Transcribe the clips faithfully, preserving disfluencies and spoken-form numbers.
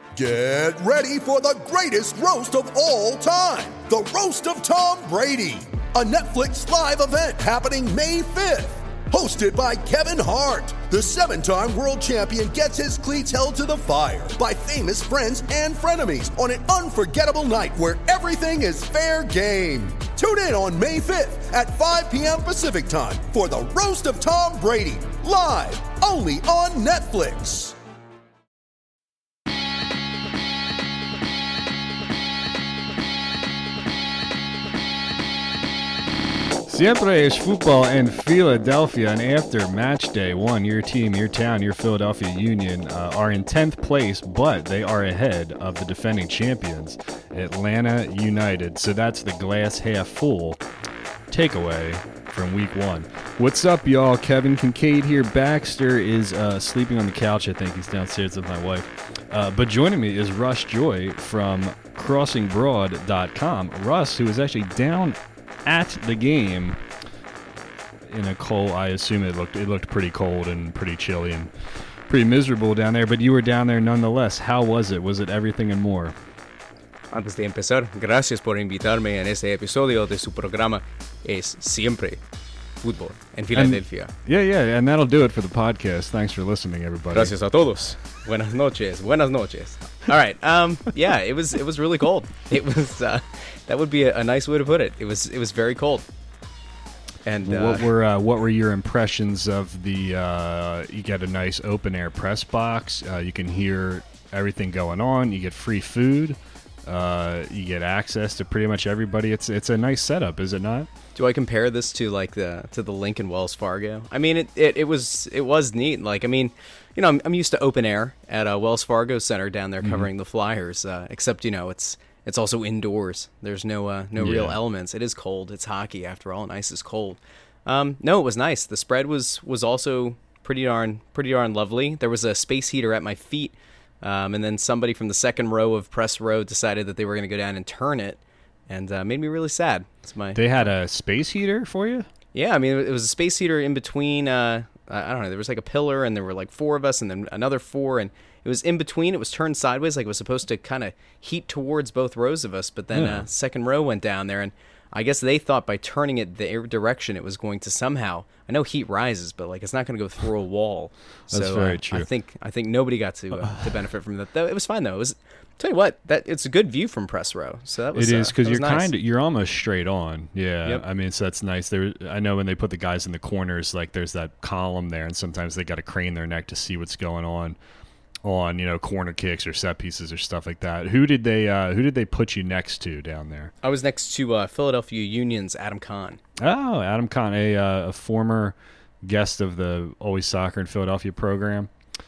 Get ready for the greatest roast of all time, the Roast of Tom Brady, a Netflix live event happening May fifth. Hosted by Kevin Hart, the seven-time world champion gets his cleats held to the fire by famous friends and frenemies on an unforgettable night where everything is fair game. Tune in on May fifth at five p.m. Pacific time for the Roast of Tom Brady, live only on Netflix. Siempre es fútbol in Philadelphia, and after match day one, your team, your town, your Philadelphia Union uh, are in tenth place, but they are ahead of the defending champions, Atlanta United. So that's the glass half full takeaway from week one. What's up, y'all? Kevin Kincaid here. Baxter is uh, sleeping on the couch. I think he's downstairs with my wife. Uh, but joining me is Russ Joy from crossing broad dot com. Russ, who is actually down at the game in a cold, I assume it looked it looked pretty cold and pretty chilly and pretty miserable down there, but you were down there nonetheless. How was it? Was it everything and more? Antes de empezar, gracias por invitarme en este episodio de su programa Es Siempre Fútbol en Filadelfia. And, yeah, yeah, and that'll do it for the podcast. Thanks for listening, everybody. Gracias a todos. Buenas noches. Buenas noches. All right. Um. Yeah. It was. It was really cold. It was. Uh, that would be a, a nice way to put it. It was. It was very cold. And uh, what were uh, what were your impressions of the? Uh, you get a nice open air press box. Uh, you can hear everything going on. You get free food. Uh, you get access to pretty much everybody. It's it's a nice setup, is it not? Do I compare this to like the to the Lincoln Wells Fargo? I mean, it, it, it was it was neat. Like, I mean, you know, I'm, I'm used to open air at a Wells Fargo Center down there covering mm-hmm. the Flyers. Uh, except, you know, it's it's also indoors. There's no uh, no yeah. real elements. It is cold. It's hockey after all, and ice is cold. Um, no, it was nice. The spread was was also pretty darn pretty darn lovely. There was a space heater at my feet, um, and then somebody from the second row of press row decided that they were going to go down and turn it. And uh, made me really sad. It's my. They had a space heater for you? Yeah, I mean, it was a space heater in between. Uh, I don't know. There was like a pillar, and there were like four of us, and then another four, and it was in between. It was turned sideways, like it was supposed to kind of heat towards both rows of us. But then yeah. uh, second row went down there, and I guess they thought by turning it the direction, it was going to somehow. I know heat rises, but like it's not going to go through a wall. That's so, very uh, true. I think I think nobody got to uh, to benefit from that. Though it was fine though. It was. Tell you what, that it's a good view from press row. So that was it is because uh, you're nice. kind of you're almost straight on. Yeah, yep. I mean, so that's nice. There, I know when they put the guys in the corners, like there's that column there, and sometimes they got to crane their neck to see what's going on, on you know corner kicks or set pieces or stuff like that. Who did they uh, Who did they put you next to down there? I was next to uh, Philadelphia Union's Adam Kahn. Oh, Adam Kahn, a uh, a former guest of the Always Soccer in Philadelphia program,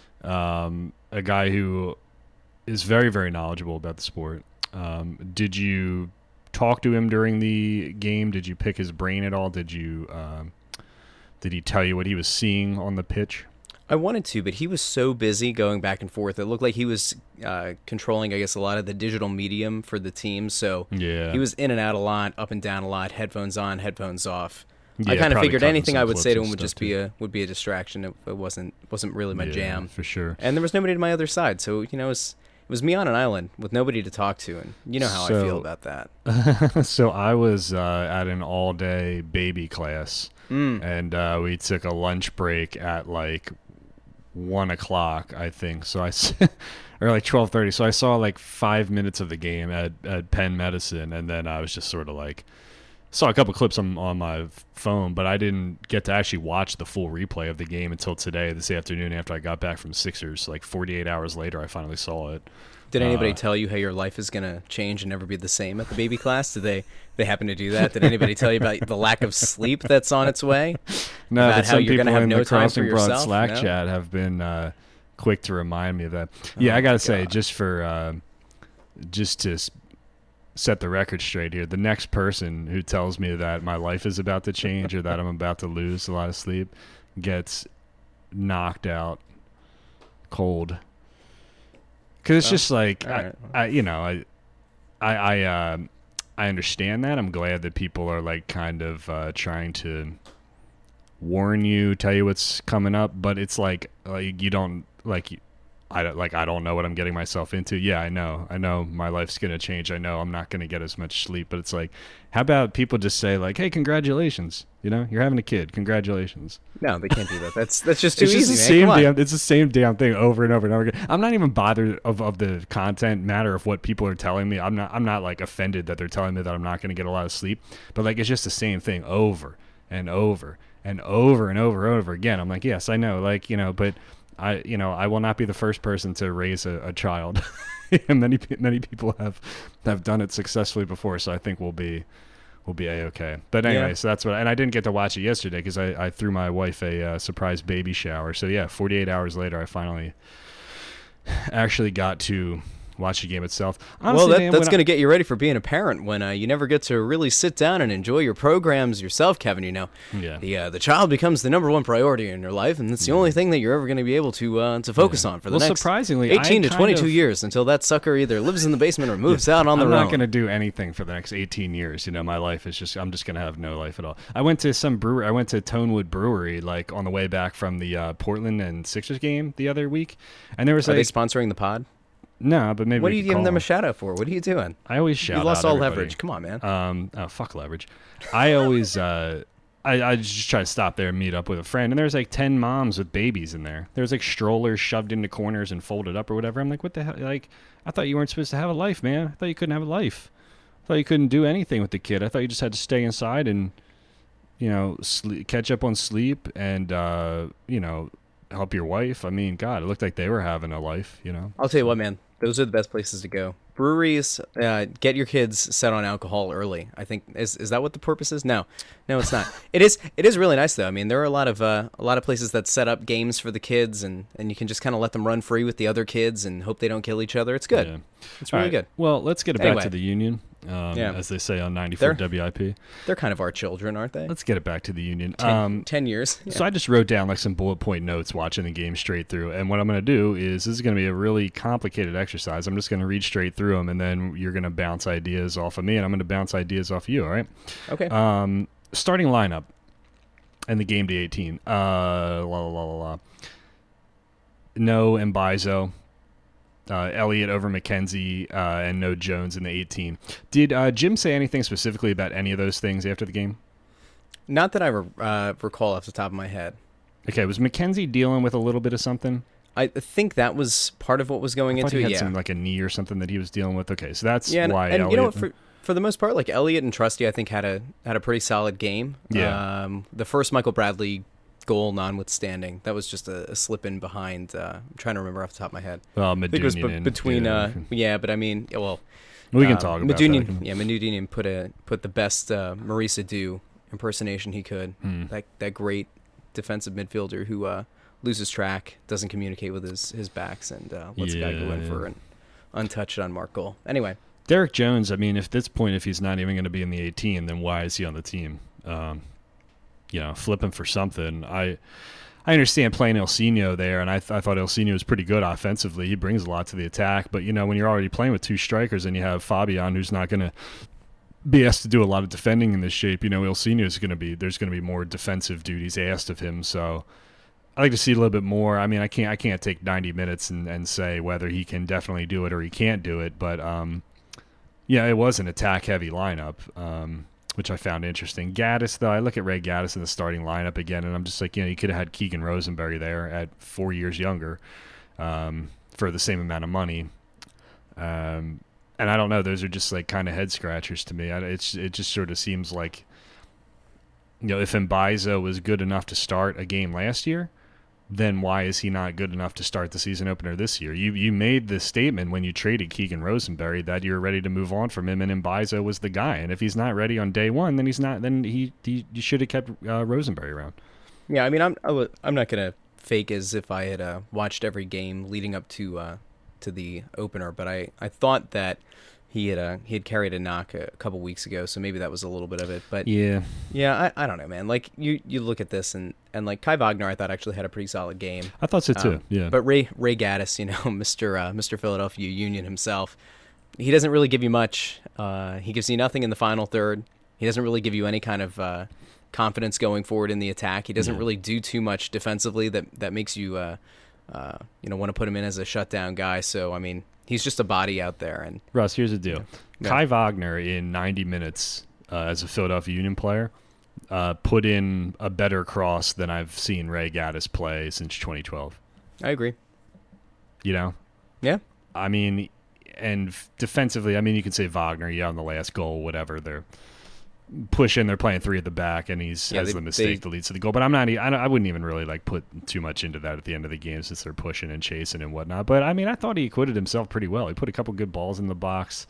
um, a guy who is very, very knowledgeable about the sport. Um, did you talk to him during the game? Did you pick his brain at all? Did you um, did he tell you what he was seeing on the pitch? I wanted to, but he was so busy going back and forth. It looked like he was uh, controlling, I guess, a lot of the digital medium for the team. So yeah. he was in and out a lot, up and down a lot, headphones on, headphones off. Yeah, I kind of figured anything I would say to him and would just stuff, be too. a would be a distraction. It, it wasn't wasn't really my Yeah, jam for sure. And there was nobody to my other side, so you know it was, it was me on an island with nobody to talk to, and you know how So- I feel about that. So I was uh, at an all-day baby class, Mm. and uh, we took a lunch break at like one o'clock, I think. So I, s- or like twelve thirty. So I saw like five minutes of the game at, at Penn Medicine, and then I was just sort of like saw a couple clips on on my phone, but I didn't get to actually watch the full replay of the game until today, this afternoon, after I got back from Sixers. Like forty-eight hours later, I finally saw it. Did anybody Uh, tell you how your life is going to change and never be the same at the baby class? Did they they happen to do that? Did anybody tell you about the lack of sleep that's on its way? No, About but how some you're people gonna have in no the time for Crossing Broad yourself? Slack No? chat have been uh, quick to remind me of that. Yeah, Oh I got my to say, God. just for uh, just to s- set the record straight here, the next person who tells me that my life is about to change or that I'm about to lose a lot of sleep gets knocked out cold. Because it's Oh, just like, all I, right. I, you know, I, I, I, uh, I understand that. I'm glad that people are like kind of uh, trying to warn you, tell you what's coming up, but it's like, like you don't like. I don't, like I don't know what I'm getting myself into. Yeah, I know. I know my life's going to change. I know I'm not going to get as much sleep, but it's like, how about people just say like, "Hey, congratulations. You know, you're having a kid. Congratulations." No, they can't do that. That's that's just too it's easy. Just the man. same Come damn, on. it's the same damn thing over and over and over again. I'm not even bothered of, of the content matter of what people are telling me. I'm not I'm not like offended that they're telling me that I'm not going to get a lot of sleep, but like it's just the same thing over and over and over and over and over again. I'm like, yes, I know, like, you know, but I, you know, I will not be the first person to raise a, a child. many many people have have done it successfully before, so I think we'll be we'll be a-okay. But anyway, Yeah. so that's what, and I didn't get to watch it yesterday because I, I threw my wife a uh, surprise baby shower. So yeah, forty-eight hours later, I finally actually got to watch the game itself. Honestly, well, that, man, that's when going to get you ready for being a parent when uh, you never get to really sit down and enjoy your programs yourself, Kevin. You know, Yeah. the uh, the child becomes the number one priority in your life, and it's the only thing that you're ever going to be able to uh, to focus on for the Well, next surprisingly, eighteen I to kind twenty-two of- years until that sucker either lives in the basement or moves out on I'm their not own. going to do anything for the next eighteen years. You know, my life is just, I'm just going to have no life at all. I went to some brewery. I went to Tonewood Brewery, like on the way back from the uh, Portland and Sixers game the other week. And there was Are like, they sponsoring the pod? no, but maybe What are we you could giving call them a shout out for? What are you doing? I always shout You lost out all everybody. leverage. Come on, man. Um, oh, fuck leverage. I always, uh, I, I just try to stop there and meet up with a friend. And there's like ten moms with babies in there. There's like strollers shoved into corners and folded up or whatever. I'm like, what the hell? Like, I thought you weren't supposed to have a life, man. I thought you couldn't have a life. I thought you couldn't do anything with the kid. I thought you just had to stay inside and, you know, sleep, catch up on sleep and, uh, you know, help your wife. I mean, God, it looked like they were having a life, you know? I'll tell you what, man. Those are the best places to go. Breweries, uh, get your kids set on alcohol early. I think is is that what the purpose is? No, no, it's not. it is it is really nice though. I mean, there are a lot of uh, a lot of places that set up games for the kids, and, and you can just kind of let them run free with the other kids and hope they don't kill each other. It's good. Yeah. It's All really right. good. Well, let's get it Anyway. back to the Union, um, Yeah. as they say on ninety-four They're- W I P. They're kind of our children, aren't they? Let's get it back to the Union. ten, Um, ten years. So I just wrote down like some bullet point notes watching the game straight through. And what I'm going to do is this is going to be a really complicated exercise. I'm just going to read straight through them, and then you're going to bounce ideas off of me, and I'm going to bounce ideas off of you, all right? Okay. Um, starting lineup and the game day eighteen. Uh, la, la, la, la, la. No Mbaizo. Uh, Elliott over McKenzie, uh, and no Jones in the eighteen. Did uh, Jim say anything specifically about any of those things after the game? Not that I re- uh, recall off the top of my head. Okay, was McKenzie dealing with a little bit of something? I think that was part of what was going I thought into he it. had Yeah. some like a knee or something that he was dealing with. Okay, so that's Yeah, and, why. and you know what? Elliott- For for the most part, like Elliott and Trusty, I think had a had a pretty solid game. Yeah. Um, the first Michael Bradley goal, notwithstanding, that was just a, a slip in behind. Uh, I'm trying to remember off the top of my head. well, I think it was Medunian be- and- between. yeah, Uh, we can- yeah, but I mean, yeah, well, we can uh, talk about Medunian, that. Yeah, Medunian put a put the best uh, Maurice Adu impersonation he could. Hmm. That that great defensive midfielder who uh, loses track, doesn't communicate with his his backs, and uh, lets a guy go in Yeah. for an untouched on mark goal. Anyway. Derek Jones, I mean, if at this point, if he's not even going to be in the eighteen, then why is he on the team? Um, you know, flipping for something. I I understand playing Ilsinho there, and I, th- I thought Ilsinho was pretty good offensively. He brings a lot to the attack, but, you know, when you're already playing with two strikers and you have Fabian, who's not going to be asked to do a lot of defending in this shape, you know, Ilsinho is going to be, there's going to be more defensive duties asked of him, so I like to see a little bit more. I mean, I can't I can't take ninety minutes and, and say whether he can definitely do it or he can't do it, but um, yeah, it was an attack-heavy lineup, um, which I found interesting. Gaddis, though, I look at Ray Gaddis in the starting lineup again, and I'm just like, you know, you could have had Keegan Rosenberry there at four years younger um, for the same amount of money. Um, and I don't know, those are just like kind of head-scratchers to me. I, it's It just sort of seems like, you know, if Mbaizo was good enough to start a game last year, then why is he not good enough to start the season opener this year? You you made the statement when you traded Keegan Rosenberry that you're ready to move on from him, and Mbaizo was the guy. And if he's not ready on day one, then he's not. Then he, he you should have kept uh, Rosenberry around. Yeah, I mean, I'm I w- I'm not gonna fake as if I had uh, watched every game leading up to uh, to the opener, but I, I thought that he had uh, he had carried a knock a couple weeks ago, so maybe that was a little bit of it. But Yeah, yeah, I, I don't know, man. Like you, you look at this and, and like Kai Wagner, I thought actually had a pretty solid game. I thought so too. Um, yeah, But Ray Ray Gaddis, you know, Mister Uh, Mister Philadelphia Union himself, he doesn't really give you much. Uh, he gives you nothing in the final third. He doesn't really give you any kind of uh, confidence going forward in the attack. He doesn't Yeah. really do too much defensively that that makes you uh, uh, you know, want to put him in as a shutdown guy. So I mean, he's just a body out there. And Russ, here's the deal: yeah. Kai Wagner in ninety minutes uh, as a Philadelphia Union player uh, put in a better cross than I've seen Ray Gaddis play since twenty twelve. I agree. You know? Yeah. I mean, and defensively, I mean, you can say Wagner, yeah, on the last goal, whatever. They're pushing, they're playing three at the back, and he's Yeah, has they- the mistake they- that leads to the goal. But I'm not, I, don't- I wouldn't even really like put too much into that at the end of the game since they're pushing and chasing and whatnot. But I mean, I thought he acquitted himself pretty well. He put a couple good balls in the box.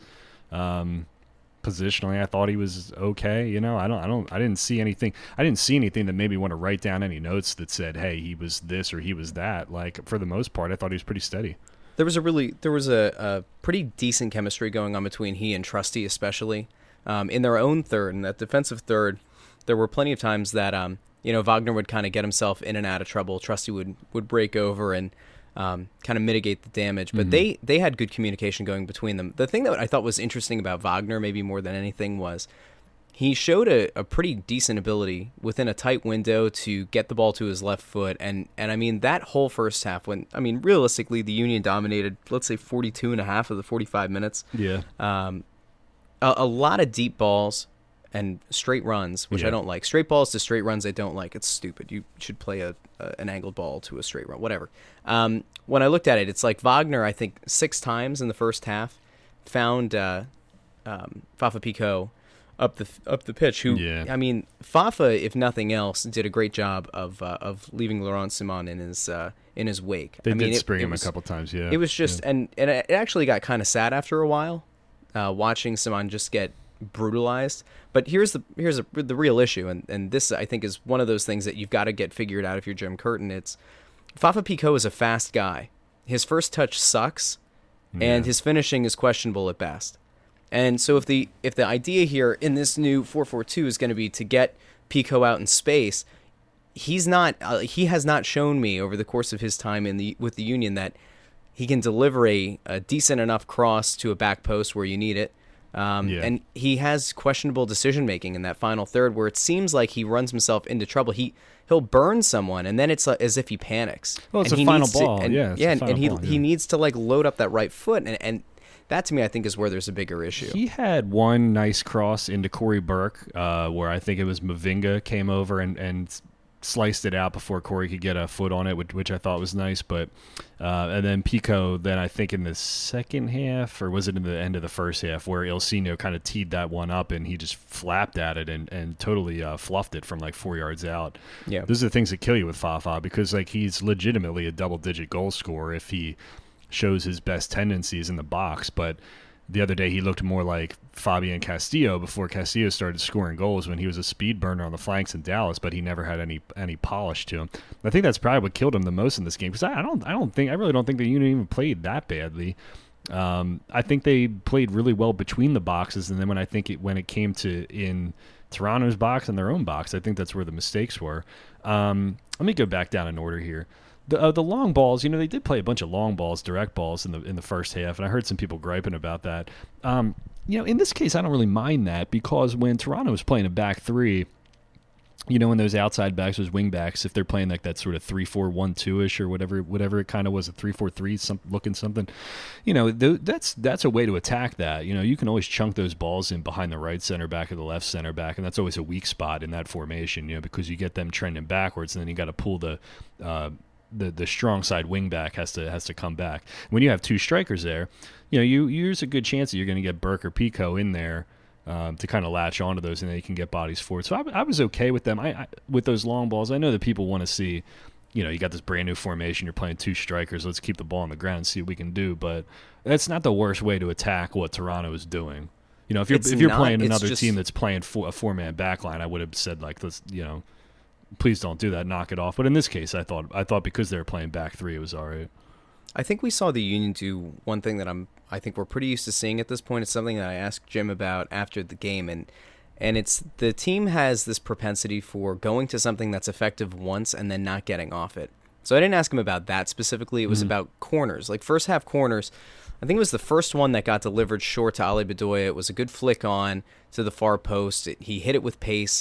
Um, positionally, I thought he was okay. You know, I don't, I don't, I didn't see anything. I didn't see anything that made me want to write down any notes that said, "Hey, he was this or he was that." Like for the most part, I thought he was pretty steady. There was a really there was a, a pretty decent chemistry going on between he and Trusty, especially um, in their own third and that defensive third. There were plenty of times that um, you know Wagner would kind of get himself in and out of trouble. Trusty would, would break over and um, kind of mitigate the damage. But mm-hmm. they they had good communication going between them. The thing that I thought was interesting about Wagner, maybe more than anything, was he showed a, a pretty decent ability within a tight window to get the ball to his left foot. And, and I mean, that whole first half, when, I mean, realistically, the Union dominated, let's say, forty-two and a half of the forty-five minutes. Yeah. Um, a, a lot of deep balls and straight runs, which yeah. I don't like. Straight balls to straight runs, I don't like. It's stupid. You should play a, a an angled ball to a straight run, whatever. Um, when I looked at it, it's like Wagner, I think, six times in the first half, found uh, um, Fafa Picault up the up the pitch. Who yeah. I mean, Fafa, if nothing else, did a great job of uh, of leaving Laurent Simon in his uh, in his wake. They I mean, did it, spring it him was, a couple times. Yeah, it was just yeah. and and it actually got kind of sad after a while, uh, watching Simon just get brutalized. But here's the here's a, the real issue, and and this I think is one of those things that you've got to get figured out if you're Jim Curtin. It's Fafa Picault is a fast guy. His first touch sucks, yeah. and his finishing is questionable at best. And so if the if the idea here in this new four four two is going to be to get Picault out in space, he's not uh, he has not shown me over the course of his time in the with the Union that he can deliver a, a decent enough cross to a back post where you need it. Um, yeah. And he has questionable decision making in that final third where it seems like he runs himself into trouble. He he'll burn someone and then it's uh, as if he panics. Well, it's and a he final needs ball. To, and, yeah, yeah, and, and he ball, yeah. he needs to like load up that right foot and and. That, to me, I think is where there's a bigger issue. He had one nice cross into Corey Burke uh, where I think it was Mavinga came over and, and sliced it out before Corey could get a foot on it, which, which I thought was nice. But uh, and then Picault, then I think in the second half, or was it in the end of the first half, where Ilsinho kind of teed that one up and he just flapped at it and, and totally uh, fluffed it from like four yards out. Yeah, those are the things that kill you with Fafa because like he's legitimately a double-digit goal scorer if he shows his best tendencies in the box, but the other day he looked more like Fabian Castillo before Castillo started scoring goals when he was a speed burner on the flanks in Dallas, but he never had any any polish to him. I think that's probably what killed him the most in this game because I, I don't I don't think I really don't think the Union even played that badly. Um, I think they played really well between the boxes, and then when I think it when it came to in Toronto's box and their own box, I think that's where the mistakes were. Um, let me go back down in order here. The uh, the long balls, you know, they did play a bunch of long balls, direct balls in the in the first half, and I heard some people griping about that. Um, you know, in this case, I don't really mind that because when Toronto was playing a back three, you know, when those outside backs, those wing backs, if they're playing like that sort of three four one two ish or whatever, whatever it kind of was, a three four three some looking something, you know, th- that's that's a way to attack that. You know, you can always chunk those balls in behind the right center back or the left center back, and that's always a weak spot in that formation. You know, because you get them trending backwards, and then you got to pull the. Uh, The, the strong side wing back has to has to come back. When you have two strikers there, you know you there's a good chance that you're going to get Burke or Picault in there um, to kind of latch onto those, and they can get bodies forward. So I, I was okay with them. I, I with those long balls. I know that people want to see, you know, you got this brand new formation. You're playing two strikers. Let's keep the ball on the ground and see what we can do. But that's not the worst way to attack what Toronto is doing. You know, if you're It's if you're not, playing it's another just, team that's playing four, a four man back line, I would have said like let's you know. Please don't do that. Knock it off. But in this case, I thought I thought because they were playing back three, it was all right. I think we saw the Union do one thing that I'm. I think we're pretty used to seeing at this point. It's something that I asked Jim about after the game, and and it's the team has this propensity for going to something that's effective once and then not getting off it. So I didn't ask him about that specifically. It was mm-hmm. about corners, like first half corners. I think it was the first one that got delivered short to Ali Bedoya. It was a good flick on to the far post. It, he hit it with pace.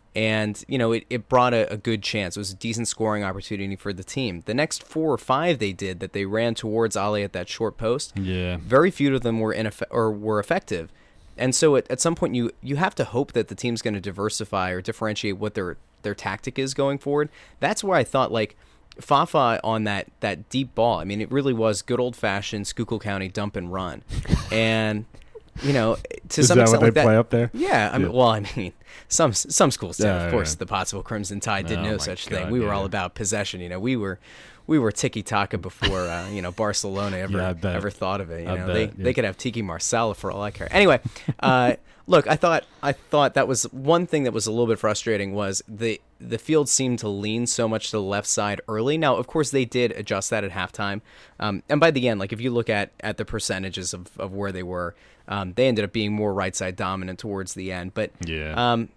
And, you know, it, it brought a, a good chance. It was a decent scoring opportunity for the team. The next four or five they did that they ran towards Ali at that short post, yeah, very few of them were ineff- or were effective. And so at, at some point you you have to hope that the team's going to diversify or differentiate what their their tactic is going forward. That's where I thought, like, Fafa on that, that deep ball, I mean, it really was good old-fashioned Schuylkill County dump and run. And, you know, to is some that extent, what they like that, play up there? Yeah, I mean, Yeah. well, I mean, some some schools did. Yeah, of course, yeah. the Pottsville Crimson Tide did Oh no my such God, thing. We were yeah. all about possession. You know, we were we were tiki taka before uh, you know Barcelona ever Yeah, I bet. ever thought of it. You I know, bet, they yeah. they could have Tiki Marsala for all I care. Anyway, uh, look, I thought I thought that was one thing that was a little bit frustrating was the the field seemed to lean so much to the left side early. Now, of course, they did adjust that at halftime, um, and by the end, like if you look at at the percentages of, of where they were, um, they ended up being more right side dominant towards the end. But Yeah. um,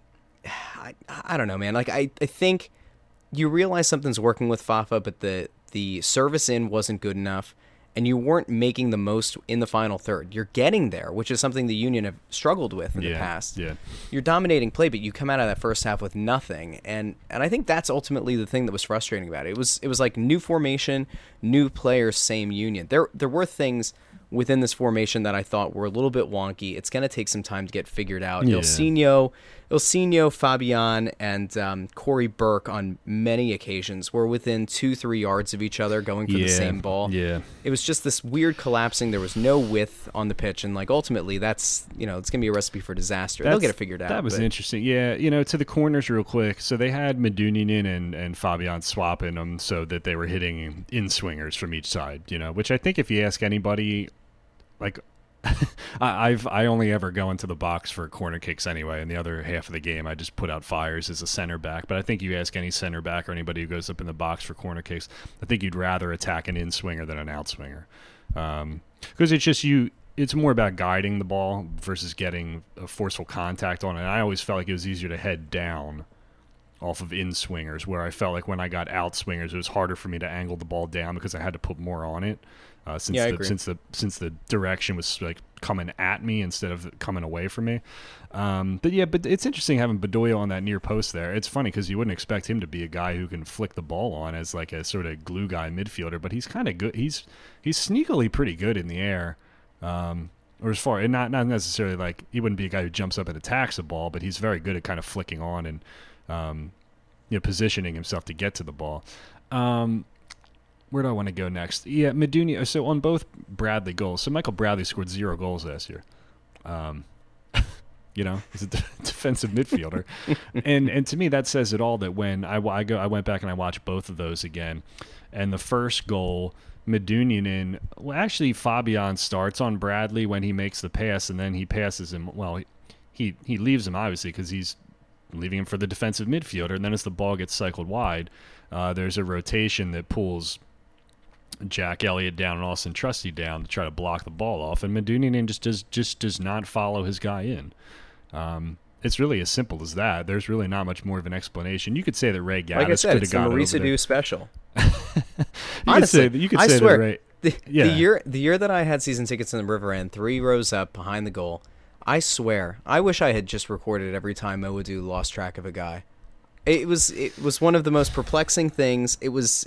I, I don't know, man. Like I, I think you realize something's working with Fafa, but the the service in wasn't good enough, and you weren't making the most in the final third. You're getting there, which is something the Union have struggled with in yeah. the past. Yeah. You're dominating play, but you come out of that first half with nothing, and and I think that's ultimately the thing that was frustrating about it. It was it was like new formation, new players, same Union. There there were things within this formation that I thought were a little bit wonky. It's going to take some time to get figured out. Yeah. Ilsinho, Ilsinho, Fabian, and um, Corey Burke on many occasions were within two, three yards of each other going for Yeah. the same ball. Yeah. It was just this weird collapsing. There was no width on the pitch, and like ultimately, that's you know it's going to be a recipe for disaster. They'll That's- get it figured out. That was but- interesting. Yeah, you know, to the corners real quick. So they had Medunjanin and, and Fabian swapping them so that they were hitting in swingers from each side, you know, which I think if you ask anybody, like, I, I've I only ever go into the box for corner kicks anyway, and the other half of the game I just put out fires as a center back. But I think you ask any center back or anybody who goes up in the box for corner kicks, I think you'd rather attack an in swinger than an out swinger, because it's just you. It's more about guiding the ball versus getting a forceful contact on it. And I always felt like it was easier to head down off of in swingers, where I felt like when I got out swingers, it was harder for me to angle the ball down because I had to put more on it. Uh, since Yeah, I the, agree. since the since the direction was like coming at me instead of coming away from me. Um, but yeah, but it's interesting having Bedoya on that near post there. It's funny because you wouldn't expect him to be a guy who can flick the ball on as like a sort of glue guy midfielder, but he's kind of good. He's he's sneakily pretty good in the air. Um, or as far, and not not necessarily like he wouldn't be a guy who jumps up and attacks the ball, but he's very good at kind of flicking on and um, you know, positioning himself to get to the ball. Um, where do I want to go next? Yeah, Medunia. So on both Bradley goals, so Michael Bradley scored zero goals last year. Um, you know, he's a de- defensive midfielder, and and to me that says it all. That when I, I go, I went back and I watched both of those again, and the first goal, Medunjanin, well, actually Fabian starts on Bradley when he makes the pass, and then he passes him. Well, he he, he leaves him obviously because he's leaving him for the defensive midfielder, and then as the ball gets cycled wide, uh, there's a rotation that pulls Jack Elliott down and Austin Trusty down to try to block the ball off, and Medunjanin just does just does not follow his guy in. Um, it's really as simple as that. There's really not much more of an explanation. You could say that Ray Gaddis Like I said, could it's have the gone Marisa over there. Du special. You Honestly, could say, you could I say swear, that Ray. the, Yeah. the year the year that I had season tickets in the River End, three rows up behind the goal, I swear, I wish I had just recorded every time Moadu lost track of a guy. It was it was one of the most perplexing things. It was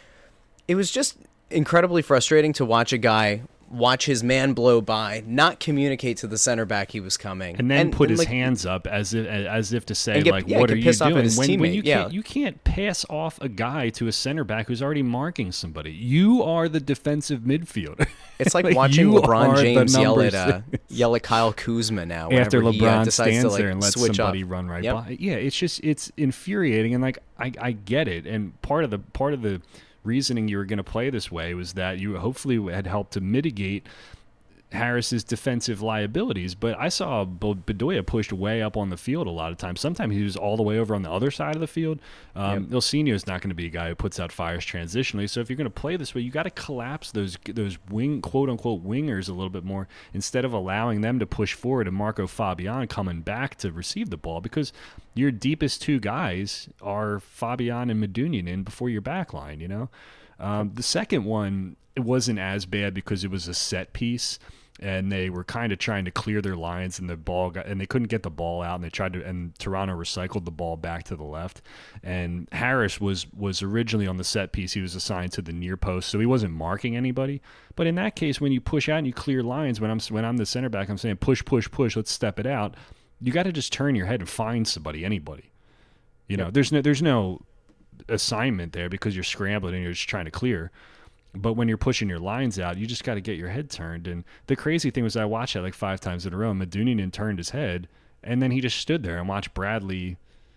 it was just incredibly frustrating to watch a guy watch his man blow by, not communicate to the center back he was coming, and then put his like, hands up as if as if to say And get- like, yeah, "What get are you pissed off at doing?" his When, when teammate, you yeah. can't you can't pass off a guy to a center back who's already marking somebody. You are the defensive midfielder. It's like, watching you LeBron are the James yell number at uh, six. yell at Kyle Kuzma now After whenever he, uh, LeBron decides stands to, like, there and lets switch somebody up. run right Yep. by. Yeah, it's just it's infuriating, and like I, I get it. And part of the part of the reasoning you were going to play this way was that you hopefully had helped to mitigate Harris's defensive liabilities, but I saw Bedoya pushed way up on the field a lot of times. Sometimes he was all the way over on the other side of the field. Um, Yep. Ilsinho is not going to be a guy who puts out fires transitionally. So if you're going to play this way, you got to collapse those those wing quote unquote wingers a little bit more instead of allowing them to push forward and Marco Fabian coming back to receive the ball, because your deepest two guys are Fabian and Medunjanin before your back line. You know, um, the second one, it wasn't as bad because it was a set piece. and they were kind of trying to clear their lines, and the ball got, and they couldn't get the ball out, and they tried to, and Toronto recycled the ball back to the left, and Harris was was originally on the set piece. He was assigned to the near post, so he wasn't marking anybody. But in that case, when you push out and you clear lines, when I'm when I'm the center back, I'm saying push, push, push. Let's step it out. You got to just turn your head and find somebody, anybody. You know, yep. there's no there's no assignment there because you're scrambling and you're just trying to clear. But when you're pushing your lines out, you just got to get your head turned. And the crazy thing was I watched that like five times in a row. Medunjanin turned his head, and then he just stood there and watched Bradley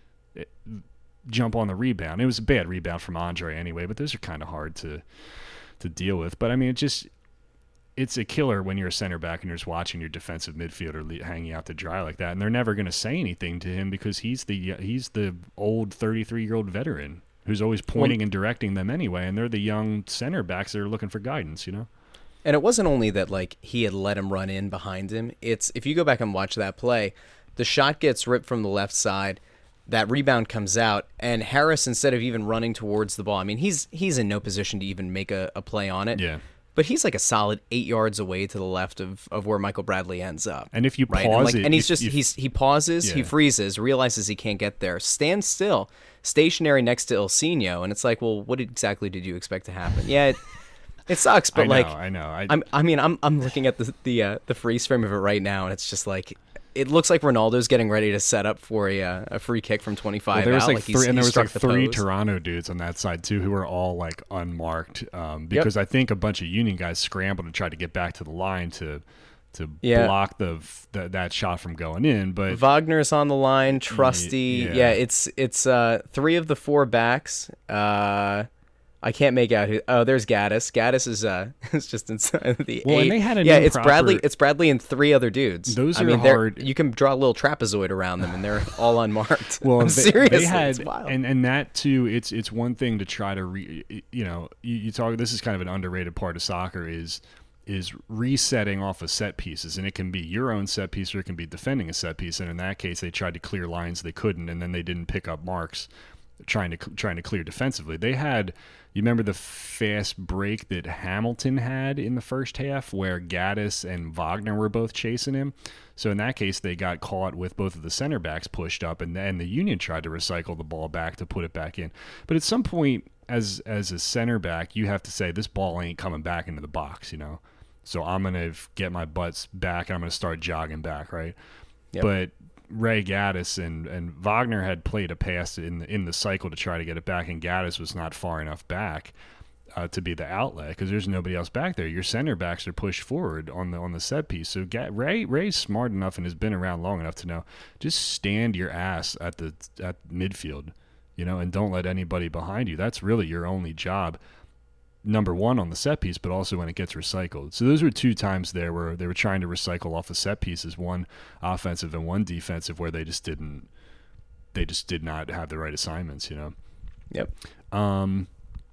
jump on the rebound. It was a bad rebound from Andre anyway, but those are kind of hard to to deal with. But, I mean, it just it's a killer when you're a center back and you're just watching your defensive midfielder hanging out to dry like that. And they're never going to say anything to him because he's the he's the old thirty-three-year-old veteran who's always pointing and directing them anyway, and they're the young center backs that are looking for guidance, you know? And it wasn't only that, like, he had let him run in behind him. It's, if you go back and watch that play, the shot gets ripped from the left side, that rebound comes out, and Harris, instead of even running towards the ball, I mean, he's he's in no position to even make a, a play on it. Yeah. But he's like a solid eight yards away to the left of, of where Michael Bradley ends up. And if you right? pause and like, it, and he's if, just if, he's he pauses, yeah. he freezes, realizes he can't get there, stands still, stationary next to Ilsinho, and it's like, well, what exactly did you expect to happen? Yeah, it, it sucks, but I know, like I know, I, I'm, I mean, I'm I'm looking at the the uh, the freeze frame of it right now, and it's just like. It looks like Ronaldo's getting ready to set up for a uh, a free kick from twenty-five. Well, there was out. like, like three, and there was like the three pose. Toronto dudes on that side too, who were all like unmarked, um, because yep. I think a bunch of Union guys scrambled and tried to get back to the line to to yeah. block the, the that shot from going in. But Wagner's on the line, Trusty. Yeah, yeah it's it's uh, three of the four backs. Uh, I can't make out who. Oh, there's Gaddis. Gaddis is uh, is just inside the well, eight. And they had an yeah, improper... it's Bradley. It's Bradley and three other dudes. Those I are mean, hard. You can draw a little trapezoid around them, and they're all unmarked. Well, I'm they, seriously, they had, it's wild. and and that too. It's it's one thing to try to re, you know you, you talk. This is kind of an underrated part of soccer is is resetting off of set pieces, and it can be your own set piece or it can be defending a set piece. And in that case, they tried to clear lines they couldn't, and then they didn't pick up marks trying to trying to clear defensively. They had. You remember the fast break that Hamilton had in the first half where Gaddis and Wagner were both chasing him? So in that case, they got caught with both of the center backs pushed up, and then the Union tried to recycle the ball back to put it back in. But at some point, as as a center back, you have to say, this ball ain't coming back into the box, you know? So I'm going to get my butts back, and I'm going to start jogging back, right? Yep. But Ray Gaddis and, and Wagner had played a pass in the, in the cycle to try to get it back, and Gaddis was not far enough back uh, to be the outlet because there's nobody else back there. Your center backs are pushed forward on the on the set piece. So Ga- Ray Ray's smart enough and has been around long enough to know just stand your ass at the at midfield, you know, and don't let anybody behind you. That's really your only job. Number one on the set piece, but also when it gets recycled. So those were two times there where they were trying to recycle off of set pieces, one offensive and one defensive, where they just didn't, they just did not have the right assignments, you know? Yep. Um,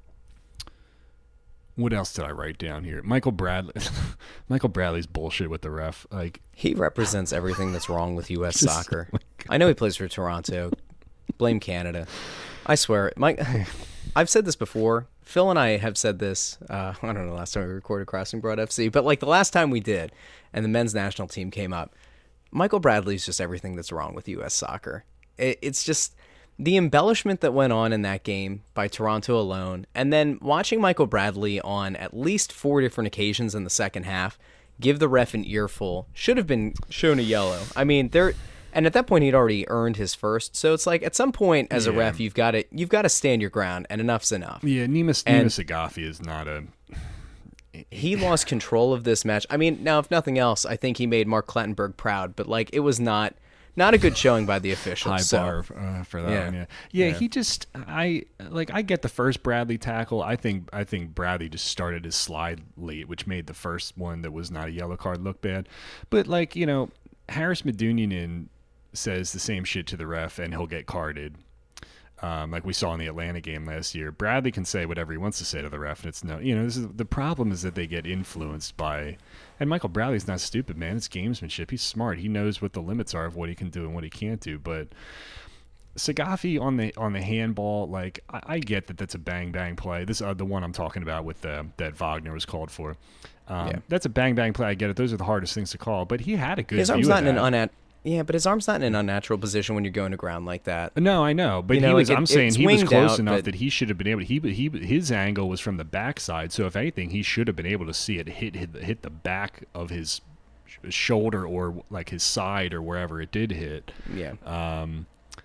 what else did I write down here? Michael Bradley, Michael Bradley's bullshit with the ref. Like he represents everything that's wrong with U S soccer. Oh I know he plays for Toronto. Blame Canada. I swear, Mike. I've said this before. Phil and I have said this, uh, I don't know, last time we recorded Crossing Broad F C, but like the last time we did, and the men's national team came up, Michael Bradley's just everything that's wrong with U S soccer. It, it's just the embellishment that went on in that game by Toronto alone, and then watching Michael Bradley on at least four different occasions in the second half give the ref an earful, should have been shown a yellow. I mean, there... And at that point, he'd already earned his first. So it's like, at some point, as yeah. a ref, you've got to you've got to stand your ground, and enough's enough. Yeah, Neema Saghafi is not a... He lost control of this match. I mean, now, if nothing else, I think he made Mark Clattenburg proud, but, like, it was not not a good showing by the officials. High so. bar uh, for that yeah. one, yeah. yeah. Yeah, yeah. he just... I like. I get the first Bradley tackle. I think I think Bradley just started his slide late, which made the first one that was not a yellow card look bad. But, like, you know, Harris Medunjanin says the same shit to the ref and he'll get carded, um, like we saw in the Atlanta game last year. Bradley can say whatever he wants to say to the ref, and it's no, you know, this is the problem is that they get influenced by, and Michael Bradley's not stupid, man. It's gamesmanship. He's smart. He knows what the limits are of what he can do and what he can't do. But Sagafi on the on the handball, like I, I get that that's a bang bang play. This is uh, the one I'm talking about with the that Wagner was called for. Um, yeah. That's a bang bang play. I get it. Those are the hardest things to call. But he had a good. His view arm's of not that. in an unnat- Yeah, but his arm's not in an unnatural position when you're going to ground like that. No, I know, but you know, he was. like it, I'm saying he was close out, enough but... that he should have been able. To, he he his angle was from the backside, so if anything, he should have been able to see it hit hit, hit the back of his shoulder or like his side or wherever it did hit. Yeah. Um,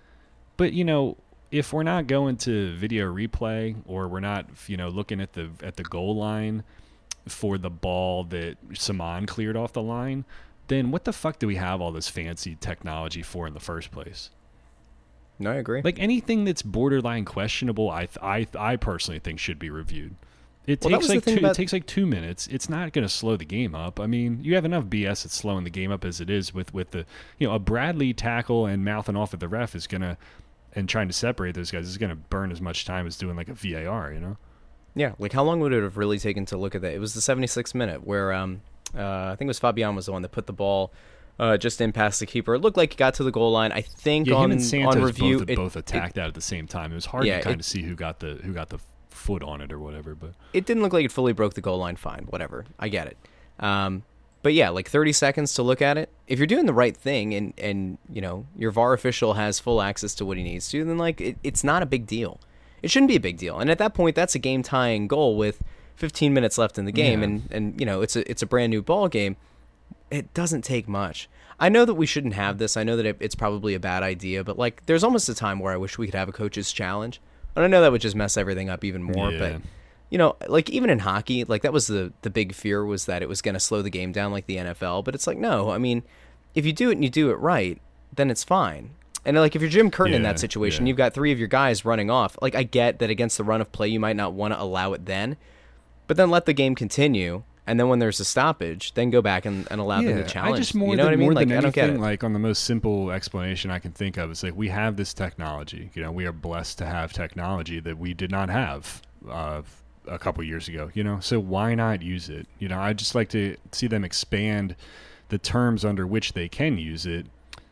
but you know, if we're not going to video replay or we're not, you know, looking at the at the goal line for the ball that Saman cleared off the line, then what the fuck do we have all this fancy technology for in the first place? No, I agree. Like anything that's borderline questionable, I th- I th- I personally think should be reviewed. It well, takes like two, about... it takes like two minutes. It's not going to slow the game up. I mean, you have enough B S that's slowing the game up as it is with with the, you know, a Bradley tackle and mouthing off at the ref is gonna, and trying to separate those guys is gonna burn as much time as doing like a V A R, you know? Yeah, like how long would it have really taken to look at that? It was the seventy-sixth minute where um uh, I think it was Fabian was the one that put the ball uh, just in past the keeper. It looked like he got to the goal line. I think yeah, on him and Santos on review both, it, both attacked it, that at the same time. It was hard yeah, to kind it, of see who got the who got the foot on it or whatever, but it didn't look like it fully broke the goal line. Fine, whatever, I get it. Um, but yeah, like thirty seconds to look at it. If you're doing the right thing and and you know your V A R official has full access to what he needs to, then like it, it's not a big deal. It shouldn't be a big deal. And at that point, that's a game tying goal with fifteen minutes left in the game, yeah. and and you know it's a it's a brand new ball game. It doesn't take much. I know that we shouldn't have this. I know that it, it's probably a bad idea, but like there's almost a time where I wish we could have a coach's challenge. And I know that would just mess everything up even more, yeah. but you know, like even in hockey, like that was the the big fear was that it was going to slow the game down like the N F L, but it's like no, I mean, if you do it and you do it right, then it's fine. And like if you're Jim Curtin yeah, in that situation, yeah. you've got three of your guys running off. Like I get that against the run of play, you might not want to allow it then, but then let the game continue. And then when there's a stoppage, then go back and, and allow yeah, them to challenge. I just more you know than, what I mean? More like, than I don't get anything, it. like on the most simple explanation I can think of, it's like we have this technology. You know, we are blessed to have technology that we did not have uh, a couple years ago. You know, so why not use it? You know, I just like to see them expand the terms under which they can use it,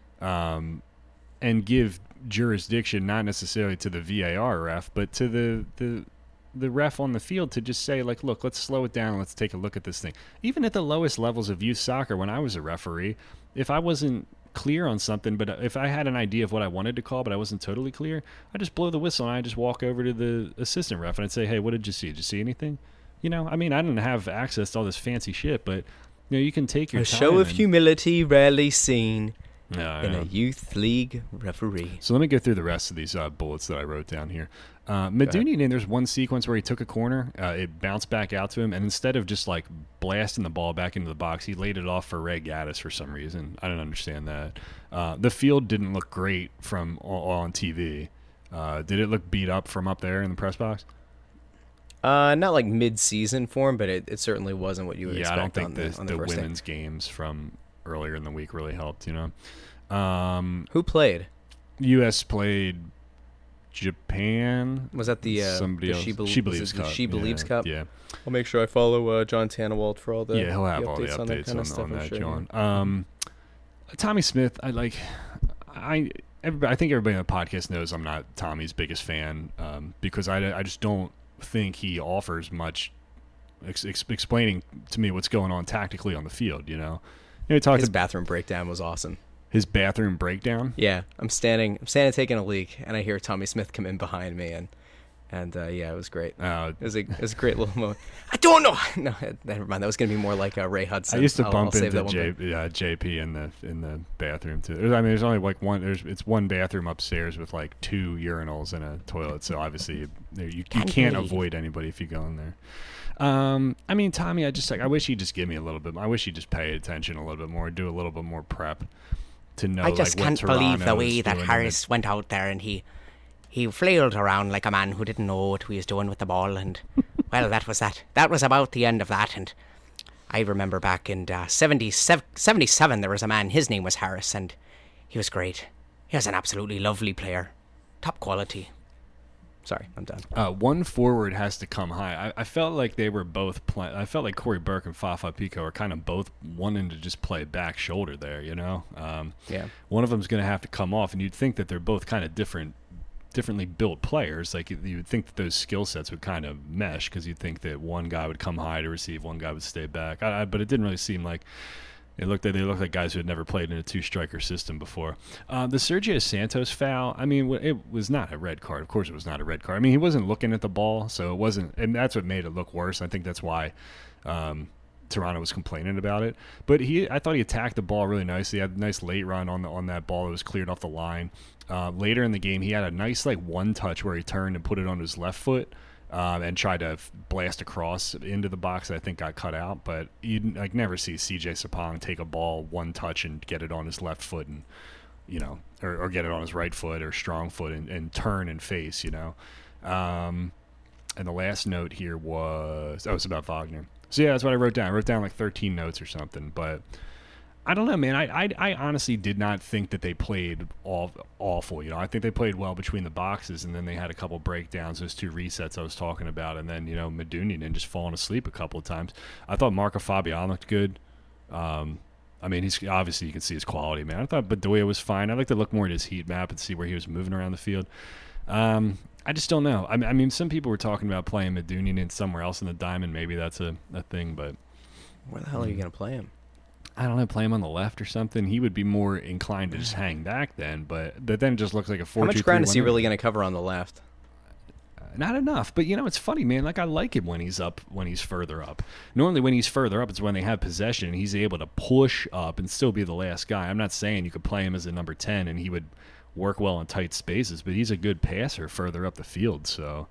um, and give jurisdiction not necessarily to the V A R ref, but to the the. the ref on the field to just say, like, look, let's slow it down. Let's take a look at this thing. Even at the lowest levels of youth soccer, when I was a referee, if I wasn't clear on something, but if I had an idea of what I wanted to call, but I wasn't totally clear, I'd just blow the whistle and I'd just walk over to the assistant ref and I'd say, hey, what did you see? Did you see anything? You know, I mean, I didn't have access to all this fancy shit, but, you know, you can take your a time. A show of and, humility rarely seen no, in yeah. a youth league referee. So let me go through the rest of these uh, bullets that I wrote down here. Uh, Medunian, there's one sequence where he took a corner, uh, it bounced back out to him, and instead of just like blasting the ball back into the box, he laid it off for Ray Gaddis for some reason. I don't understand that. Uh, the field didn't look great from on T V. Uh, did it look beat up from up there in the press box? Uh, not like mid-season form, but it, it certainly wasn't what you would yeah, expect. I don't think on the, the, on the, the first women's day. games from earlier in the week really helped. You know, um, who played? U S played. Japan was that the uh, somebody the else She, Be- she believes the cup. She believes yeah, cup. Yeah, I'll make sure I follow uh, John Tannewald for all the yeah he'll have the all the updates updates on that, kind on, of stuff, on that, sure, John. yeah. Um, Tommy Smith, I like. I everybody, I think everybody on the podcast knows I'm not Tommy's biggest fan um, because I, I just don't think he offers much ex- ex- explaining to me what's going on tactically on the field. You know, you know, talked his to, bathroom breakdown was awesome. His bathroom breakdown. Yeah, I'm standing, I'm standing taking a leak, and I hear Tommy Smith come in behind me, and and uh, yeah, it was great. Uh, it was a it was a great little moment. I don't know. No, never mind. That was gonna be more like uh, Ray Hudson. I used to I'll, bump I'll into J, J, uh, J P in the in the bathroom too. I mean, there's only like one. There's it's one bathroom upstairs with like two urinals and a toilet. So obviously you you, you can't avoid anybody if you go in there. Um, I mean, Tommy, I just like I wish he'd just give me a little bit. I wish he'd just pay attention a little bit more, do a little bit more prep. To know, I just like, can't what believe the Toronto way is that doing Harris went out there and he he flailed around like a man who didn't know what he was doing with the ball. And well, that was that. That was about the end of that. And I remember back in uh, seventy-seven, there was a man. His name was Harris, and he was great. He was an absolutely lovely player, top quality. Sorry, I'm done. Uh, one forward has to come high. I, I felt like they were both playing. I felt like Corey Burke and Fafa Picault are kind of both wanting to just play back shoulder there, you know? Um, Yeah. One of them's going to have to come off, and you'd think that they're both kind of different, differently built players. Like, you, you would think that those skill sets would kind of mesh, because you'd think that one guy would come high to receive, one guy would stay back. I, I, but it didn't really seem like It looked like they looked like guys who had never played in a two-striker system before. Uh, the Sergio Santos foul, I mean, it was not a red card. Of course, it was not a red card. I mean, he wasn't looking at the ball, so it wasn't, and that's what made it look worse. I think that's why um, Toronto was complaining about it. But he, I thought he attacked the ball really nicely. He had a nice late run on the on that ball that was cleared off the line. Uh, later in the game, he had a nice like one touch where he turned and put it on his left foot. Um, and tried to f- blast across into the box that I think got cut out. But you like never see C J Sapong take a ball one touch and get it on his left foot and, you know, or, or get it on his right foot or strong foot and, and turn and face, you know. Um, and the last note here was, oh, it's about Wagner. So, yeah, that's what I wrote down. I wrote down like thirteen notes or something. But I don't know, man. I, I I honestly did not think that they played all awful. You know, I think they played well between the boxes, and then they had a couple breakdowns, those two resets I was talking about, and then, you know, Medunjanin just falling asleep a couple of times. I thought Marco Fabian looked good. Um, I mean, he's obviously you can see his quality, man. I thought Bedoya was fine. I'd like to look more at his heat map and see where he was moving around the field. Um, I just don't know. I mean, I mean, some people were talking about playing Medunjanin somewhere else in the diamond. Maybe that's a, a thing, but where the hell are you going to play him? I don't know, play him on the left or something. He would be more inclined to just hang back then, but but then it just looks like a four. How much ground is he really going to cover on the left? Uh, not enough, but you know, it's funny, man. Like, I like him when he's up, when he's further up. Normally, when he's further up, it's when they have possession and he's able to push up and still be the last guy. I'm not saying you could play him as a number ten and he would work well in tight spaces, but he's a good passer further up the field. So,